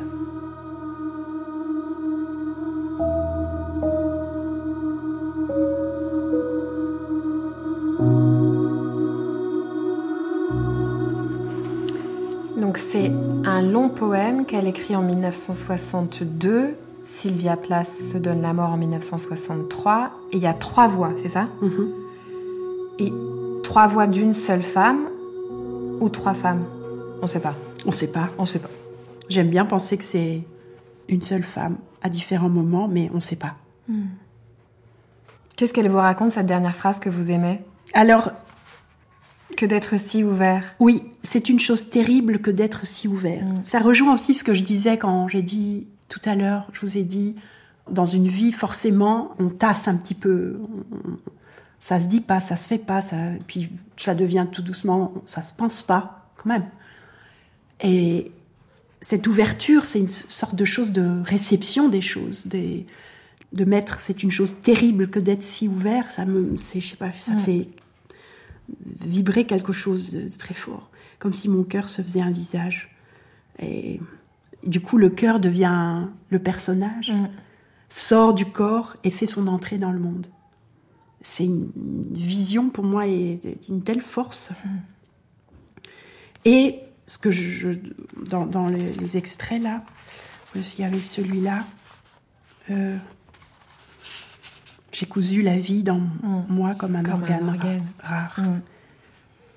Donc c'est un long poème qu'elle écrit en dix-neuf cent soixante-deux. Sylvia Plath se donne la mort en dix-neuf cent soixante-trois. Et il y a trois voix, c'est ça ? Mm-hmm. Et trois voix d'une seule femme ou trois femmes ? On ne sait pas. On ne sait pas. On ne sait pas. J'aime bien penser que c'est une seule femme à différents moments, mais on ne sait pas. Hmm. Qu'est-ce qu'elle vous raconte, cette dernière phrase que vous aimez ? Alors, que d'être si ouvert. Oui, c'est une chose terrible que d'être si ouvert. Mm. Ça rejoint aussi ce que je disais quand j'ai dit tout à l'heure, je vous ai dit, dans une vie, forcément, on tasse un petit peu. On, ça se dit pas, ça se fait pas, ça, puis ça devient tout doucement, ça se pense pas, quand même. Et cette ouverture, c'est une sorte de chose de réception des choses, des, de mettre, c'est une chose terrible que d'être si ouvert, ça me, c'est, je sais pas, ça mm. fait vibrer quelque chose de très fort, comme si mon cœur se faisait un visage. Et du coup, le cœur devient le personnage, mm. sort du corps et fait son entrée dans le monde. C'est une vision, pour moi, et d'une telle force. Mm. Et ce que je, je dans, dans les, les extraits là, il y avait celui-là. Euh, J'ai cousu la vie dans mmh. moi comme un comme organe, un organe. rare. rare. Mmh.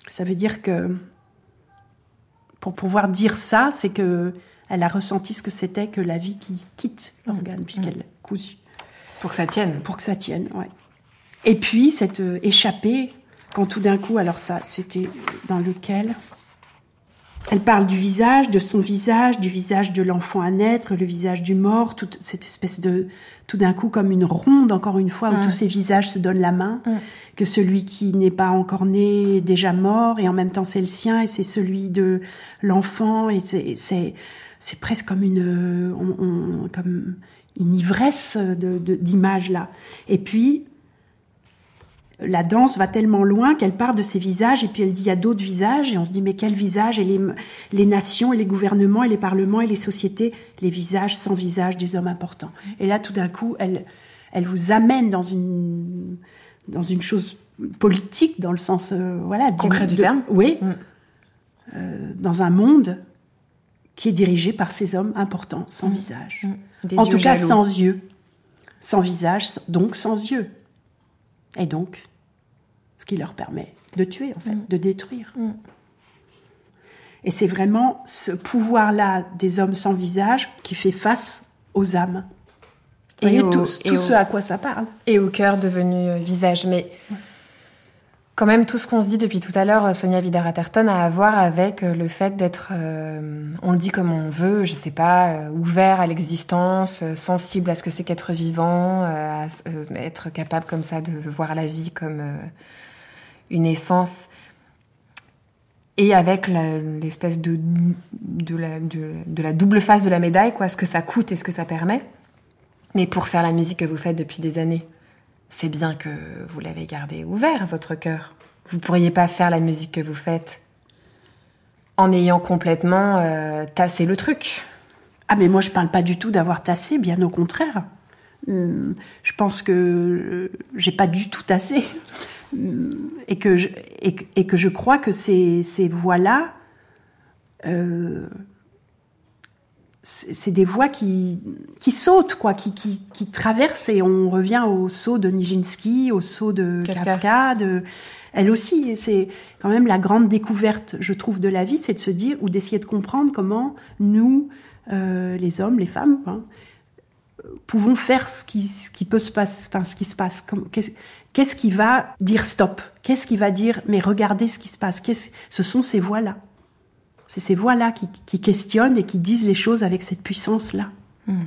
Ça veut dire que, pour pouvoir dire ça, c'est que elle a ressenti ce que c'était que la vie qui quitte l'organe, mmh. puisqu'elle l'a cousu. Pour que ça tienne. Pour que ça tienne, ouais. Et puis, cette euh, échappée, quand tout d'un coup, alors ça, c'était dans lequel elle parle du visage, de son visage, du visage de l'enfant à naître, le visage du mort, toute cette espèce de, tout d'un coup, comme une ronde, encore une fois, où mmh. tous ces visages se donnent la main, mmh. que celui qui n'est pas encore né est déjà mort, et en même temps, c'est le sien, et c'est celui de l'enfant, et c'est, c'est, c'est presque comme une, on, on, comme une ivresse de, de, d'images, là. Et puis, la danse va tellement loin qu'elle part de ces visages et puis elle dit il y a d'autres visages et on se dit mais quel visage et les, les nations et les gouvernements et les parlements et les sociétés, les visages sans visage des hommes importants. Et là tout d'un coup elle, elle vous amène dans une, dans une chose politique dans le sens euh, voilà, concret du, du terme. Oui, mm. euh, dans un monde qui est dirigé par ces hommes importants sans mm. visage. Mm. En tout cas jaloux. sans yeux. Sans visage, donc sans yeux. Et donc, ce qui leur permet de tuer, en fait, mmh. de détruire. Mmh. Et c'est vraiment ce pouvoir-là des hommes sans visage qui fait face aux âmes. Et, et au, tout, et tout au, ce à quoi ça parle. Et au cœur devenu visage. Mais quand même, tout ce qu'on se dit depuis tout à l'heure, Sonia Vidar-Atherton, a à voir avec le fait d'être, euh, on le dit comme on veut, je sais pas, euh, ouvert à l'existence, euh, sensible à ce que c'est qu'être vivant, euh, à, euh, être capable comme ça de voir la vie comme euh, une essence. Et avec la, l'espèce de, de, la, de, de la double face de la médaille, quoi, ce que ça coûte et ce que ça permet. Mais pour faire la musique que vous faites depuis des années, c'est bien que vous l'avez gardé ouvert, votre cœur. Vous ne pourriez pas faire la musique que vous faites en ayant complètement euh, tassé le truc. Ah, mais moi, je ne parle pas du tout d'avoir tassé, bien au contraire. Hum, je pense que je n'ai pas du tout tassé. Hum, et, que je, et, et que je crois que ces, ces voix-là, euh, c'est, c'est des voix qui, qui sautent, quoi, qui, qui, qui traversent, et on revient au saut de Nijinsky, au saut de Kafka. Kafka de, elle aussi, c'est quand même la grande découverte, je trouve, de la vie, c'est de se dire, ou d'essayer de comprendre comment nous, euh, les hommes, les femmes, hein, pouvons faire ce qui, ce qui peut se passer, enfin, ce qui se passe. Comme, qu'est-ce, qu'est-ce qui va dire stop? Qu'est-ce qui va dire, mais regardez ce qui se passe? Qu'est-ce, ce sont ces voix-là. C'est ces voix-là qui, qui questionnent et qui disent les choses avec cette puissance-là. Hmm.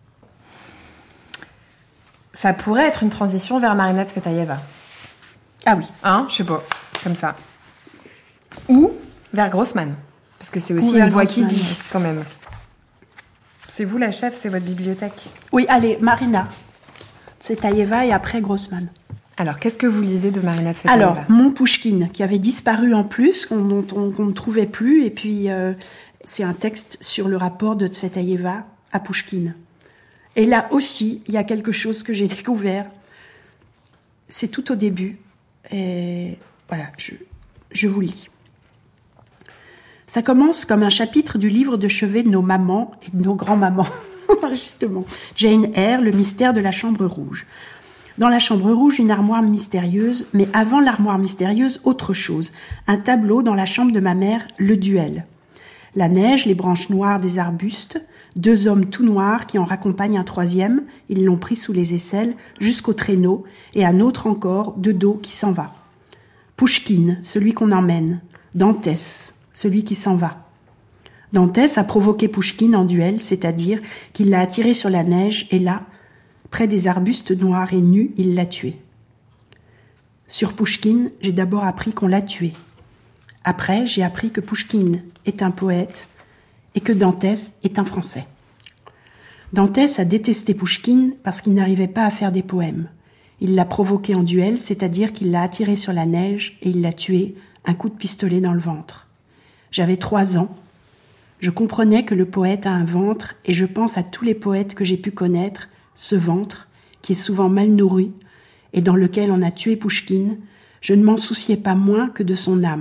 Ça pourrait être une transition vers Marina Tsvetaeva. Ah oui. Hein, je sais pas, comme ça. Ou vers Grossman. Parce que c'est aussi une voix Grossman. Qui dit, quand même. C'est vous la chef, c'est votre bibliothèque. Oui, allez, Marina Tsvetaeva et après Grossman. Alors, qu'est-ce que vous lisez de Marina Tsvetaeva? Alors, mon Pouchkine, qui avait disparu en plus, qu'on, dont on, qu'on ne trouvait plus, et puis euh, c'est un texte sur le rapport de Tsvetaeva à Pouchkine. Et là aussi, il y a quelque chose que j'ai découvert. C'est tout au début, et voilà, je, je vous lis. Ça commence comme un chapitre du livre de chevet de nos mamans et de nos grands-mamans, justement. Jane Eyre, le mystère de la chambre rouge. Dans la chambre rouge, une armoire mystérieuse, mais avant l'armoire mystérieuse, autre chose. Un tableau dans la chambre de ma mère, le duel. La neige, les branches noires des arbustes, deux hommes tout noirs qui en raccompagnent un troisième, ils l'ont pris sous les aisselles, jusqu'au traîneau, et un autre encore, de dos, qui s'en va. Pouchkine, celui qu'on emmène. Dantès, celui qui s'en va. Dantès a provoqué Pouchkine en duel, c'est-à-dire qu'il l'a attiré sur la neige, et là, près des arbustes noirs et nus, il l'a tué. Sur Pouchkine, j'ai d'abord appris qu'on l'a tué. Après, j'ai appris que Pouchkine est un poète et que Dantès est un Français. Dantès a détesté Pouchkine parce qu'il n'arrivait pas à faire des poèmes. Il l'a provoqué en duel, c'est-à-dire qu'il l'a attiré sur la neige et il l'a tué, un coup de pistolet dans le ventre. J'avais trois ans. Je comprenais que le poète a un ventre et je pense à tous les poètes que j'ai pu connaître, ce ventre, qui est souvent mal nourri, et dans lequel on a tué Pouchkine, je ne m'en souciais pas moins que de son âme.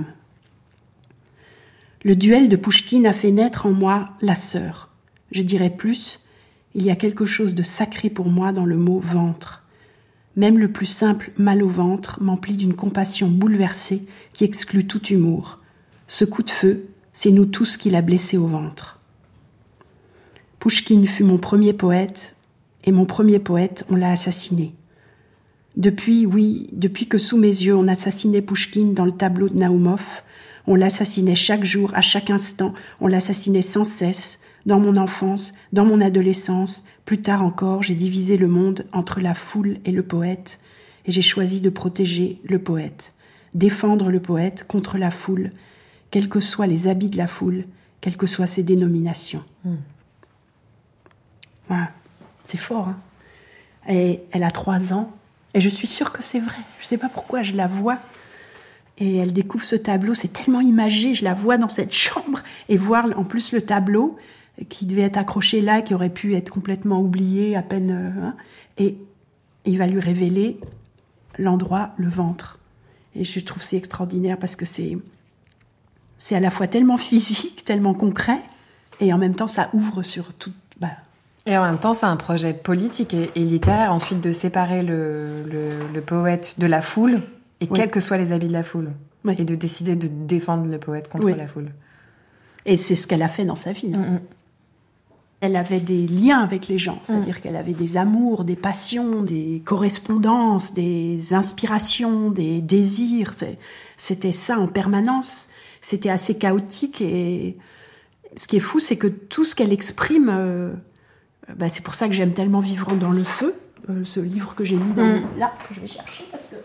Le duel de Pouchkine a fait naître en moi la sœur. Je dirais plus, il y a quelque chose de sacré pour moi dans le mot ventre. Même le plus simple mal au ventre m'emplit d'une compassion bouleversée qui exclut tout humour. Ce coup de feu, c'est nous tous qui l'a blessé au ventre. Pouchkine fut mon premier poète, et mon premier poète, on l'a assassiné. Depuis, oui, depuis que sous mes yeux on assassinait Pouchkine dans le tableau de Naoumov, on l'assassinait chaque jour, à chaque instant, on l'assassinait sans cesse, dans mon enfance, dans mon adolescence. Plus tard encore, j'ai divisé le monde entre la foule et le poète, et j'ai choisi de protéger le poète, défendre le poète contre la foule, quels que soient les habits de la foule, quelles que soient ses dénominations. Mmh. Voilà. C'est fort, hein. Et elle a trois ans, et je suis sûre que c'est vrai. Je ne sais pas pourquoi, je la vois, et elle découvre ce tableau, c'est tellement imagé, je la vois dans cette chambre, et voir en plus le tableau, qui devait être accroché là, qui aurait pu être complètement oublié, à peine... Hein, et, et il va lui révéler l'endroit, le ventre. Et je trouve c'est extraordinaire, parce que c'est, c'est à la fois tellement physique, tellement concret, et en même temps, ça ouvre sur tout... Bah, Et en même temps, c'est un projet politique et, et littéraire, ensuite de séparer le, le, le poète de la foule, et oui. quels que soient les habits de la foule, oui. et de décider de défendre le poète contre oui. la foule. Et c'est ce qu'elle a fait dans sa vie. Hein. Mm-hmm. Elle avait des liens avec les gens, c'est-à-dire mm. qu'elle avait des amours, des passions, des correspondances, des inspirations, des désirs. C'est, c'était ça en permanence. C'était assez chaotique, et ce qui est fou, c'est que tout ce qu'elle exprime... Euh, Ben, c'est pour ça que j'aime tellement Vivre dans le feu, euh, ce livre que j'ai mis dans mmh. le... là, que je vais chercher, parce que...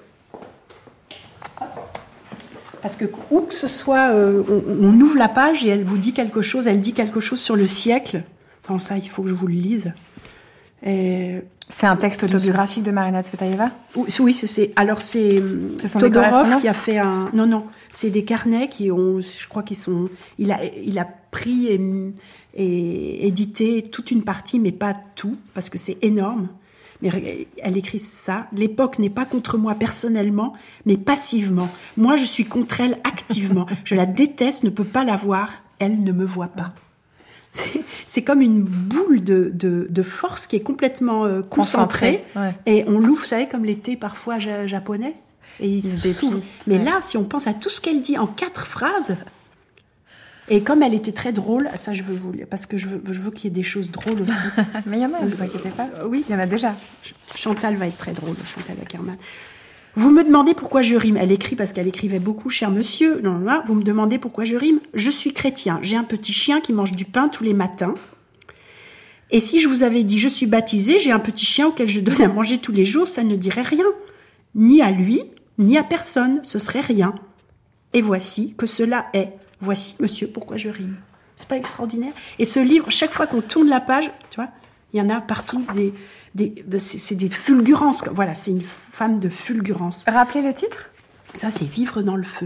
Parce que où que ce soit, euh, on, on ouvre la page et elle vous dit quelque chose, elle dit quelque chose sur le siècle. Enfin, ça, il faut que je vous le lise. Et... C'est un texte autobiographique de Marina Tsvetaeva ? Oui, c'est, c'est... alors c'est Todorov qui a fait un... Non, non, c'est des carnets qui ont, je crois qu'ils sont... Il a, il a pris et, et édité toute une partie, mais pas tout, parce que c'est énorme. Mais elle écrit ça. L'époque n'est pas contre moi personnellement, mais passivement. Moi, je suis contre elle activement. Je la déteste, ne peux pas la voir. Elle ne me voit pas. C'est, c'est comme une boule de, de, de force qui est complètement euh, concentrée. Ouais. Et on l'ouvre, vous savez, comme les thés parfois ja- japonais. Et il, il se s'ouvre. Mais ouais. là, si on pense à tout ce qu'elle dit en quatre phrases... Et comme elle était très drôle, ça je veux vous lire, parce que je veux, je veux qu'il y ait des choses drôles aussi. Mais il y en a, ne vous inquiétez pas. Euh, oui, il y en a déjà. Chantal va être très drôle, Chantal Ackerman. Vous me demandez pourquoi je rime. Elle écrit parce qu'elle écrivait beaucoup, cher monsieur. Non, non, vous me demandez pourquoi je rime. Je suis chrétien. J'ai un petit chien qui mange du pain tous les matins. Et si je vous avais dit je suis baptisé, j'ai un petit chien auquel je donne à manger tous les jours, ça ne dirait rien. Ni à lui, ni à personne. Ce serait rien. Et voici que cela est. Voici, monsieur, pourquoi je rime. C'est pas extraordinaire ? Et ce livre, chaque fois qu'on tourne la page, tu vois, il y en a partout des, des, des c'est, c'est des fulgurances. Voilà, c'est une femme de fulgurance. Rappelez le titre ? Ça, c'est Vivre dans le feu.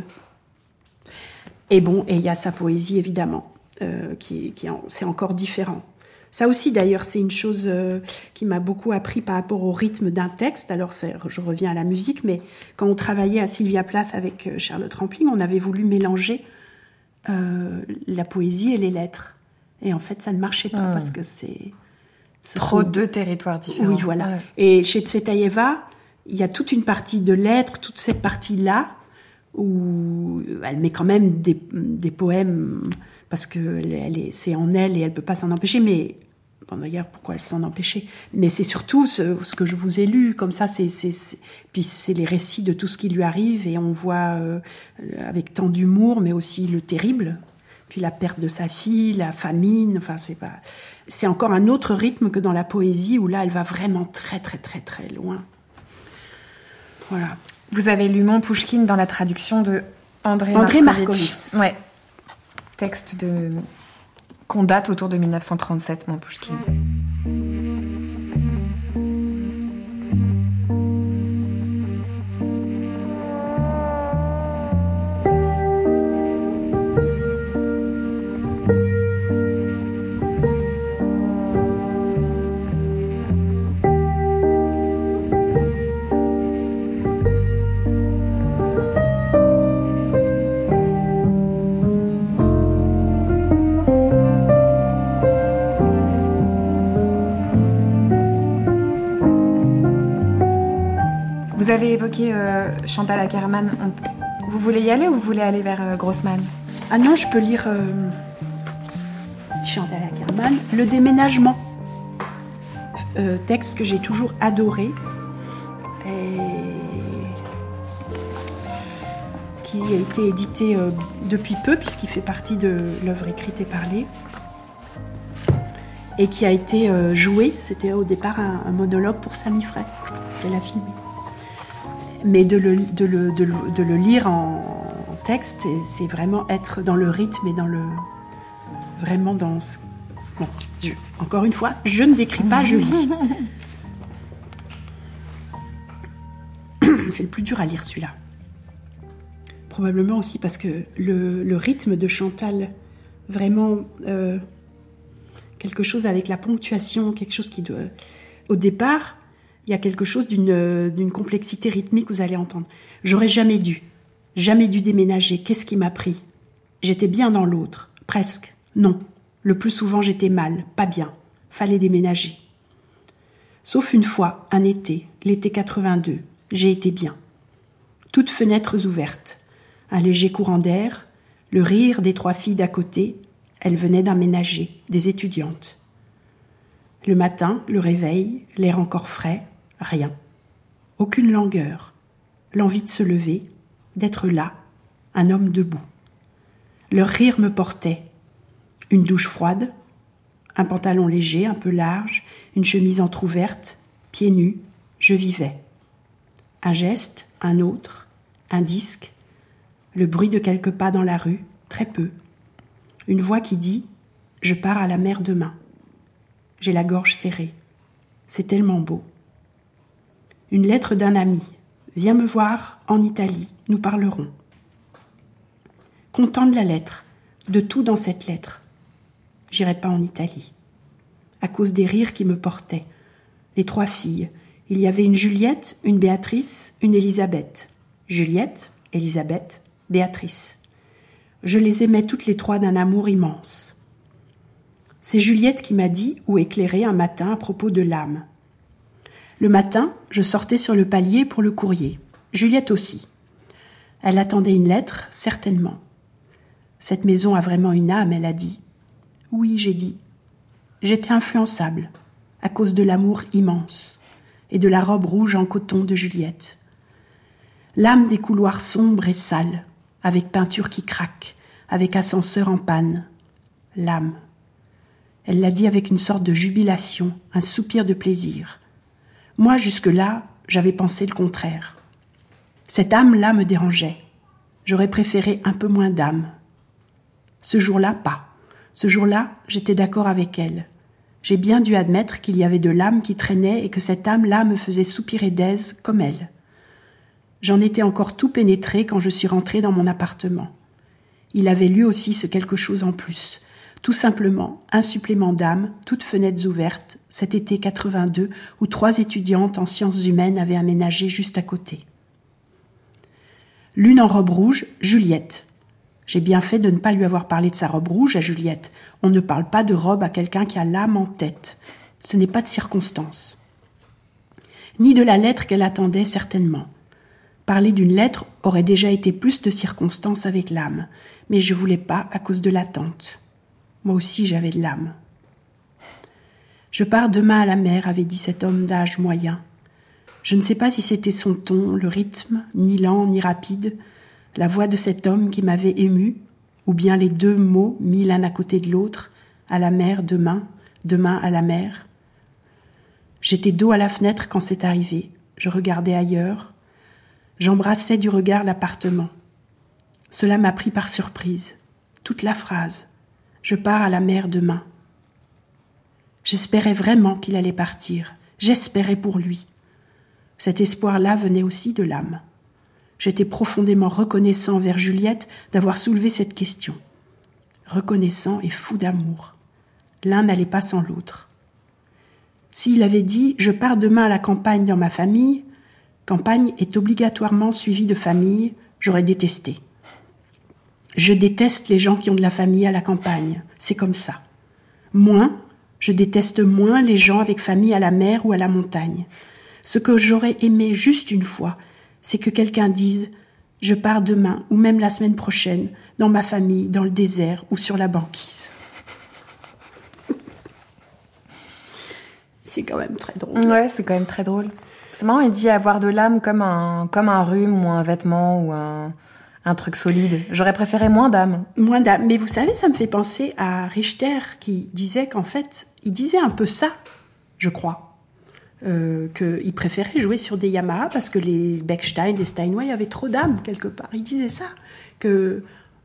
Et bon, et il y a sa poésie, évidemment, euh, qui, qui en, c'est encore différent. Ça aussi, d'ailleurs, c'est une chose euh, qui m'a beaucoup appris par rapport au rythme d'un texte. Alors, c'est, je reviens à la musique, mais quand on travaillait à Sylvia Plath avec euh, Charlotte Rampling, on avait voulu mélanger Euh, la poésie et les lettres. Et en fait, ça ne marchait pas mmh. parce que c'est... Trop sont... deux territoires différents. Oui, voilà. Ouais. Et chez Tsvetaeva, il y a toute une partie de lettres, toute cette partie-là, où elle met quand même des, des poèmes, parce que elle est, c'est en elle et elle ne peut pas s'en empêcher, mais... Bon, d'ailleurs, pourquoi elle s'en empêchait ? Mais c'est surtout ce, ce que je vous ai lu, comme ça, c'est, c'est, c'est... Puis c'est les récits de tout ce qui lui arrive, et on voit euh, avec tant d'humour, mais aussi le terrible, puis la perte de sa fille, la famine, enfin, c'est pas... C'est encore un autre rythme que dans la poésie, où là, elle va vraiment très, très, très, très loin. Voilà. Vous avez lu Mon Pouchkine dans la traduction de André, André Markovitch. Ouais. Texte de... qu'on date autour de dix-neuf cent trente-sept, Mon Pouchkine. Vous avez évoqué euh, Chantal Akerman. On... Vous voulez y aller ou vous voulez aller vers euh, Grossman ? Ah non, je peux lire euh, Chantal Akerman, Le déménagement. Euh, texte que j'ai toujours adoré. Et qui a été édité euh, depuis peu, puisqu'il fait partie de l'œuvre écrite et parlée. Et qui a été euh, joué, c'était au départ un, un monologue pour Samy Frey, qu'elle a filmé. Mais de le, de le, de le, de le lire en, en texte, c'est vraiment être dans le rythme et dans le... Vraiment dans... Ce, bon, je, encore une fois, je ne décris pas, je lis. C'est le plus dur à lire, celui-là. Probablement aussi parce que le, le rythme de Chantal, vraiment... Euh, quelque chose avec la ponctuation, quelque chose qui doit... Au départ, il y a quelque chose d'une, d'une complexité rythmique que vous allez entendre. J'aurais jamais dû, jamais dû déménager. Qu'est-ce qui m'a pris ? J'étais bien dans l'autre, presque. Non, le plus souvent j'étais mal, pas bien. Fallait déménager. Sauf une fois, un été, l'été quatre-vingt-deux, j'ai été bien. Toutes fenêtres ouvertes, un léger courant d'air, le rire des trois filles d'à côté. Elles venaient d'emménager, des étudiantes. Le matin, le réveil, l'air encore frais, rien. Aucune langueur, l'envie de se lever, d'être là, un homme debout. Leur rire me portait. Une douche froide, un pantalon léger, un peu large, une chemise entr'ouverte, pieds nus, je vivais. Un geste, un autre, un disque, le bruit de quelques pas dans la rue, très peu. Une voix qui dit « Je pars à la mer demain ». J'ai la gorge serrée. C'est tellement beau. Une lettre d'un ami. « Viens me voir en Italie, nous parlerons ». Content de la lettre, de tout dans cette lettre. J'irai pas en Italie. À cause des rires qui me portaient. Les trois filles. Il y avait une Juliette, une Béatrice, une Élisabeth. Juliette, Élisabeth, Béatrice. Je les aimais toutes les trois d'un amour immense. C'est Juliette qui m'a dit ou éclairé un matin à propos de l'âme. Le matin, je sortais sur le palier pour le courrier. Juliette aussi. Elle attendait une lettre, certainement. Cette maison a vraiment une âme, elle a dit. Oui, j'ai dit. J'étais influençable, à cause de l'amour immense et de la robe rouge en coton de Juliette. L'âme des couloirs sombres et sales, avec peinture qui craque, avec ascenseur en panne. L'âme. Elle l'a dit avec une sorte de jubilation, un soupir de plaisir. Moi, jusque-là, j'avais pensé le contraire. Cette âme-là me dérangeait. J'aurais préféré un peu moins d'âme. Ce jour-là, pas. Ce jour-là, j'étais d'accord avec elle. J'ai bien dû admettre qu'il y avait de l'âme qui traînait et que cette âme-là me faisait soupirer d'aise comme elle. J'en étais encore tout pénétrée quand je suis rentrée dans mon appartement. Il avait lui aussi ce quelque chose en plus. Tout simplement, un supplément d'âme, toutes fenêtres ouvertes, cet été quatre-vingt-deux, où trois étudiantes en sciences humaines avaient aménagé juste à côté. L'une en robe rouge, Juliette. J'ai bien fait de ne pas lui avoir parlé de sa robe rouge à Juliette. On ne parle pas de robe à quelqu'un qui a l'âme en tête. Ce n'est pas de circonstance. Ni de la lettre qu'elle attendait, certainement. Parler d'une lettre aurait déjà été plus de circonstance avec l'âme, mais je voulais pas à cause de l'attente. Moi aussi j'avais de l'âme. Je pars demain à la mer, avait dit cet homme d'âge moyen. Je ne sais pas si c'était son ton, le rythme, ni lent ni rapide, la voix de cet homme qui m'avait ému, ou bien les deux mots mis l'un à côté de l'autre, à la mer demain, demain à la mer. J'étais dos à la fenêtre quand c'est arrivé. Je regardais ailleurs. J'embrassais du regard l'appartement. Cela m'a pris par surprise. Toute la phrase. Je pars à la mer demain. J'espérais vraiment qu'il allait partir. J'espérais pour lui. Cet espoir-là venait aussi de l'âme. J'étais profondément reconnaissant envers Juliette d'avoir soulevé cette question. Reconnaissant et fou d'amour. L'un n'allait pas sans l'autre. S'il avait dit « Je pars demain à la campagne dans ma famille », campagne est obligatoirement suivie de famille, j'aurais détesté. Je déteste les gens qui ont de la famille à la campagne, c'est comme ça. Moins, je déteste moins les gens avec famille à la mer ou à la montagne. Ce que j'aurais aimé juste une fois, c'est que quelqu'un dise « Je pars demain ou même la semaine prochaine, dans ma famille, dans le désert ou sur la banquise. » C'est quand même très drôle. Ouais, c'est quand même très drôle. C'est marrant, il dit avoir de l'âme comme un, comme un rhume ou un vêtement ou un, un truc solide. J'aurais préféré moins d'âme. Moins d'âme. Mais vous savez, ça me fait penser à Richter qui disait qu'en fait, il disait un peu ça, je crois. Euh, qu'il préférait jouer sur des Yamaha parce que les Bechstein, les Steinway avaient trop d'âme quelque part. Il disait ça, que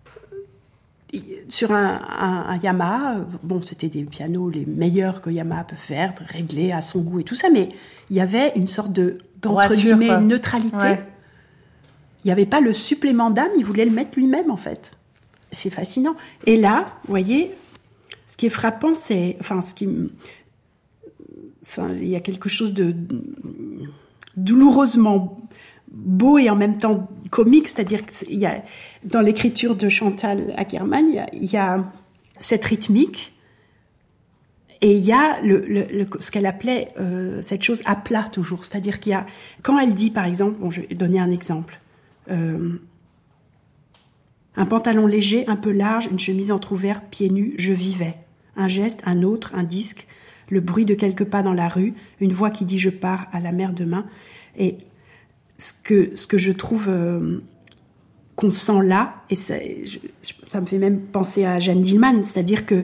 sur un, un, un Yamaha, bon, c'était des pianos les meilleurs que Yamaha peut faire, réglés à son goût et tout ça, mais il y avait une sorte de, entre guillemets, neutralité. Ouais. Il n'y avait pas le supplément d'âme, il voulait le mettre lui-même, en fait. C'est fascinant. Et là, vous voyez, ce qui est frappant, c'est... Enfin, ce qui... Enfin, il y a quelque chose de douloureusement beau et en même temps comique, c'est-à-dire qu'il y a, dans l'écriture de Chantal Akerman, il y a, il y a cette rythmique et il y a le, le, le, ce qu'elle appelait euh, cette chose à plat toujours, c'est-à-dire qu'il y a, quand elle dit par exemple, bon, je vais donner un exemple, euh, un pantalon léger, un peu large, une chemise entrouverte, pieds nus, je vivais. Un geste, un autre, un disque, le bruit de quelques pas dans la rue, une voix qui dit « je pars à la mer demain ». Et ce que, ce que je trouve euh, qu'on sent là, et ça, je, ça me fait même penser à Jeanne Dielman, c'est-à-dire que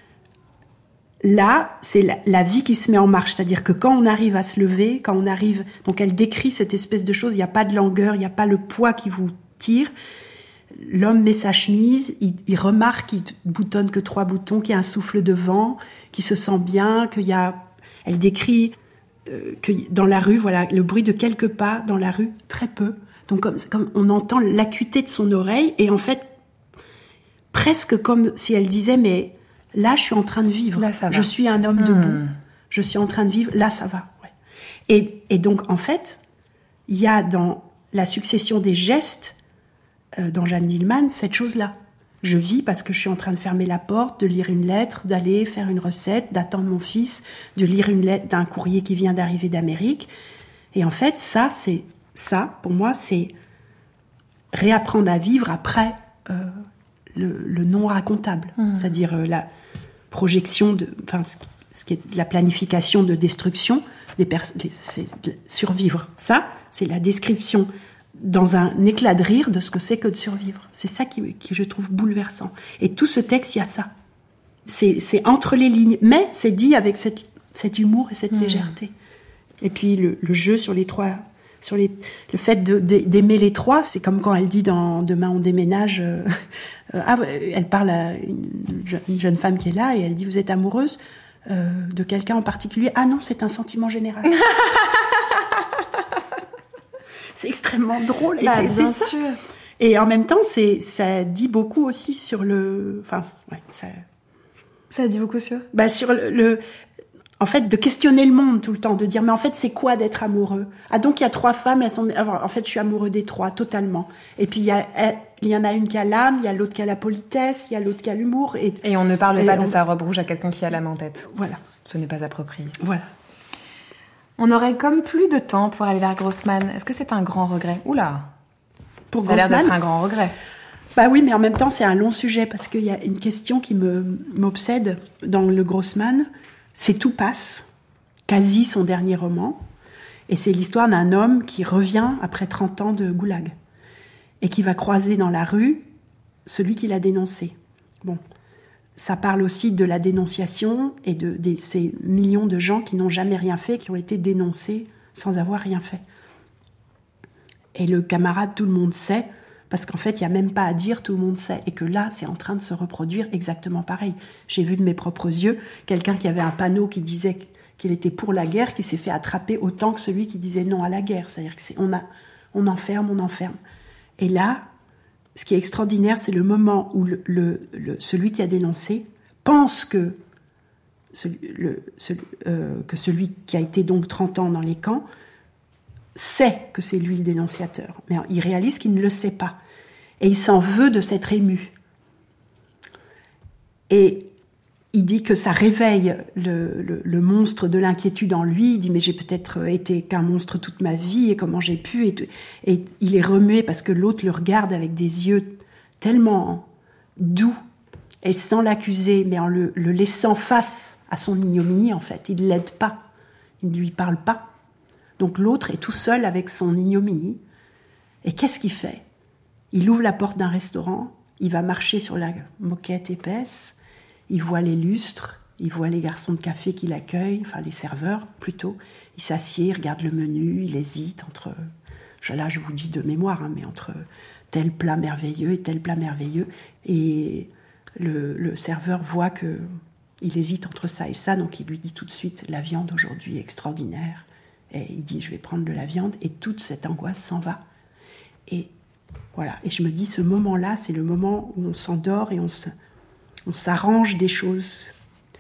là, c'est la, la vie qui se met en marche, c'est-à-dire que quand on arrive à se lever, quand on arrive... Donc elle décrit cette espèce de chose, il n'y a pas de langueur, il n'y a pas le poids qui vous tire. L'homme met sa chemise, il, il remarque qu'il boutonne que trois boutons, qu'il y a un souffle de vent, qu'il se sent bien, qu'il y a... Elle décrit euh, que dans la rue, voilà, le bruit de quelques pas dans la rue, très peu. Donc comme, comme on entend l'acuité de son oreille, et en fait, presque comme si elle disait, mais là, je suis en train de vivre. Là, ça va. Je suis un homme mmh. debout. Je suis en train de vivre. Là, ça va. Ouais. Et, et donc, en fait, il y a dans la succession des gestes, Euh, dans Jeanne Dielman, cette chose-là. Je vis parce que je suis en train de fermer la porte, de lire une lettre, d'aller faire une recette, d'attendre mon fils, de lire une lettre d'un courrier qui vient d'arriver d'Amérique. Et en fait, ça, c'est ça, pour moi, c'est réapprendre à vivre après euh, le, le non racontable, mmh. c'est-à-dire euh, la projection de, enfin, ce, ce qui est la planification de destruction des pers- c'est de survivre. Ça, c'est la description dans un éclat de rire de ce que c'est que de survivre. C'est ça qui, qui je trouve bouleversant. Et tout ce texte, il y a ça. C'est, c'est entre les lignes, mais c'est dit avec cette, cet humour et cette mmh. légèreté. Et puis le, le jeu sur les trois, sur les, le fait de, de, d'aimer les trois, c'est comme quand elle dit dans Demain on déménage, euh, euh, ah, elle parle à une, une jeune femme qui est là et elle dit vous êtes amoureuse euh, de quelqu'un en particulier? Ah non, c'est un sentiment général. C'est extrêmement drôle. Et bah, c'est, bien c'est sûr. Ça. Et en même temps, c'est, ça dit beaucoup aussi sur le... Enfin, ouais, ça... Ça dit beaucoup sur bah, sur le, le... En fait, de questionner le monde tout le temps, de dire, mais en fait, c'est quoi d'être amoureux? Ah, donc il y a trois femmes, elles sont... En fait, je suis amoureux des trois, totalement. Et puis, il y, a, il y en a une qui a l'âme, il y a l'autre qui a la politesse, il y a l'autre qui a l'humour. Et, et on ne parle et pas on... de sa robe rouge à quelqu'un qui a l'âme en tête. Voilà. Ce n'est pas approprié. Voilà. On aurait comme plus de temps pour aller vers Grossman. Est-ce que c'est un grand regret? Oula, pour ça Grossman, a l'air d'être un grand regret. Bah oui, mais en même temps, c'est un long sujet parce qu'il y a une question qui me, m'obsède dans le Grossman. C'est Tout passe, quasi son dernier roman. Et c'est l'histoire d'un homme qui revient après trente ans de goulag et qui va croiser dans la rue celui qui l'a dénoncé. Bon. Ça parle aussi de la dénonciation et de, de ces millions de gens qui n'ont jamais rien fait, qui ont été dénoncés sans avoir rien fait. Et le camarade, tout le monde sait, parce qu'en fait, il n'y a même pas à dire, tout le monde sait. Et que là, c'est en train de se reproduire exactement pareil. J'ai vu de mes propres yeux quelqu'un qui avait un panneau qui disait qu'il était pour la guerre, qui s'est fait attraper autant que celui qui disait non à la guerre. C'est-à-dire que c'est, on, a, on enferme, on enferme. Et là... Ce qui est extraordinaire, c'est le moment où le, le, le, celui qui a dénoncé pense que celui, le, celui, euh, que celui qui a été donc trente ans dans les camps sait que c'est lui le dénonciateur. Mais il réalise qu'il ne le sait pas. Et il s'en veut de s'être ému. Et il dit que ça réveille le, le, le monstre de l'inquiétude en lui. Il dit, mais j'ai peut-être été qu'un monstre toute ma vie, et comment j'ai pu... Et, et il est remué parce que l'autre le regarde avec des yeux tellement doux, et sans l'accuser, mais en le, le laissant face à son ignominie, en fait. Il ne l'aide pas, il ne lui parle pas. Donc l'autre est tout seul avec son ignominie. Et qu'est-ce qu'il fait ? Il ouvre la porte d'un restaurant, il va marcher sur la moquette épaisse, il voit les lustres, il voit les garçons de café qui l'accueillent, enfin les serveurs plutôt. Il s'assied, il regarde le menu, il hésite entre, là je vous dis de mémoire, hein, mais entre tel plat merveilleux et tel plat merveilleux. Et le, le serveur voit qu'il hésite entre ça et ça, donc il lui dit tout de suite, la viande aujourd'hui est extraordinaire. Et il dit, je vais prendre de la viande, et toute cette angoisse s'en va. Et voilà, et je me dis, ce moment-là, c'est le moment où on s'endort et on se... on s'arrange des choses.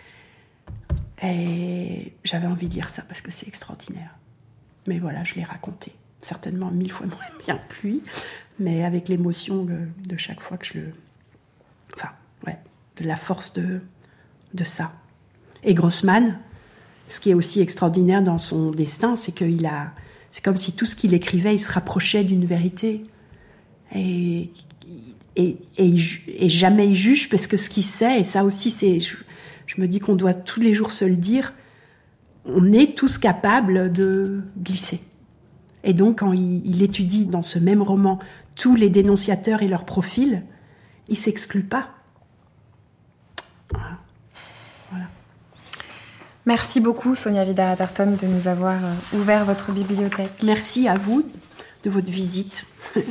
Et j'avais envie de dire ça parce que c'est extraordinaire. Mais voilà, je l'ai raconté. Certainement mille fois moins bien que lui, mais avec l'émotion de, de chaque fois que je le... Enfin, ouais, de la force de, de ça. Et Grossman, ce qui est aussi extraordinaire dans son destin, c'est qu'il a... C'est comme si tout ce qu'il écrivait, il se rapprochait d'une vérité. Et... Et, et, et jamais il juge, parce que ce qu'il sait, et ça aussi, c'est, je, je me dis qu'on doit tous les jours se le dire, on est tous capables de glisser. Et donc, quand il, il étudie dans ce même roman tous les dénonciateurs et leurs profils, il ne s'exclut pas. Voilà. Voilà. Merci beaucoup, Sonia Vidar-Atherton, de nous avoir ouvert votre bibliothèque. Merci à vous de votre visite.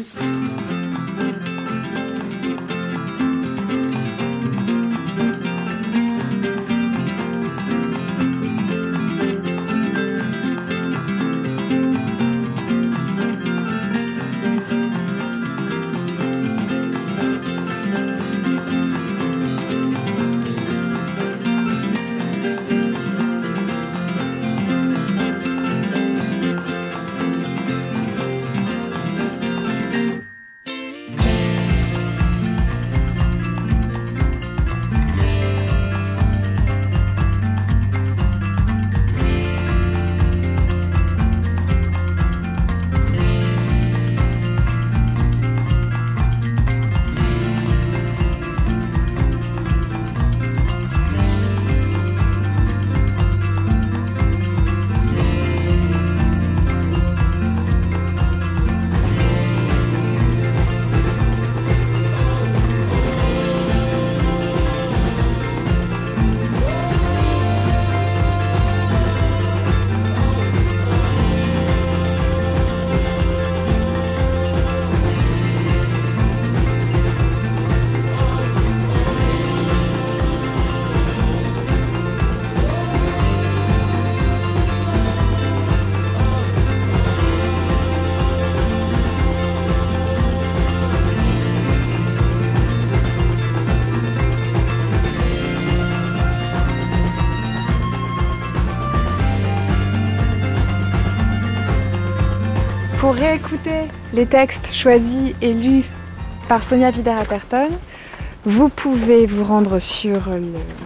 Pour réécouter les textes choisis et lus par Sonia Vidar-Atherton, vous pouvez vous rendre sur le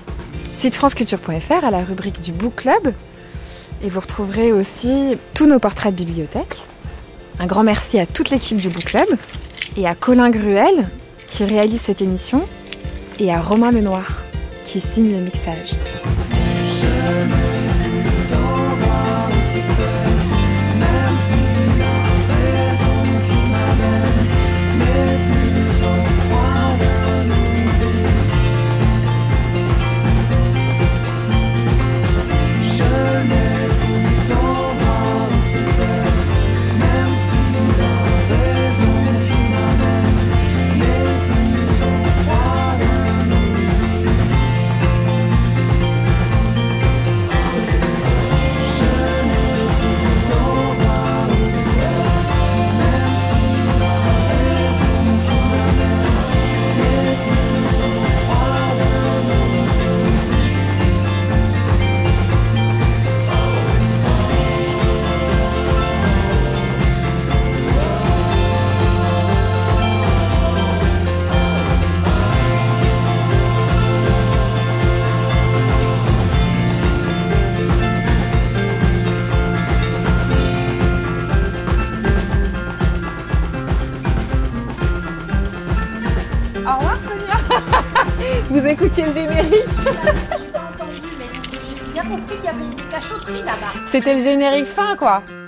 site franceculture point f r à la rubrique du Book Club, et vous retrouverez aussi tous nos portraits de bibliothèque. Un grand merci à toute l'équipe du Book Club, et à Colin Gruel qui réalise cette émission, et à Romain Lenoir qui signe le mixage. Vous écoutiez le générique? J'ai pas entendu, mais j'ai bien compris qu'il y avait une cachotterie là-bas. C'était le générique fin, quoi.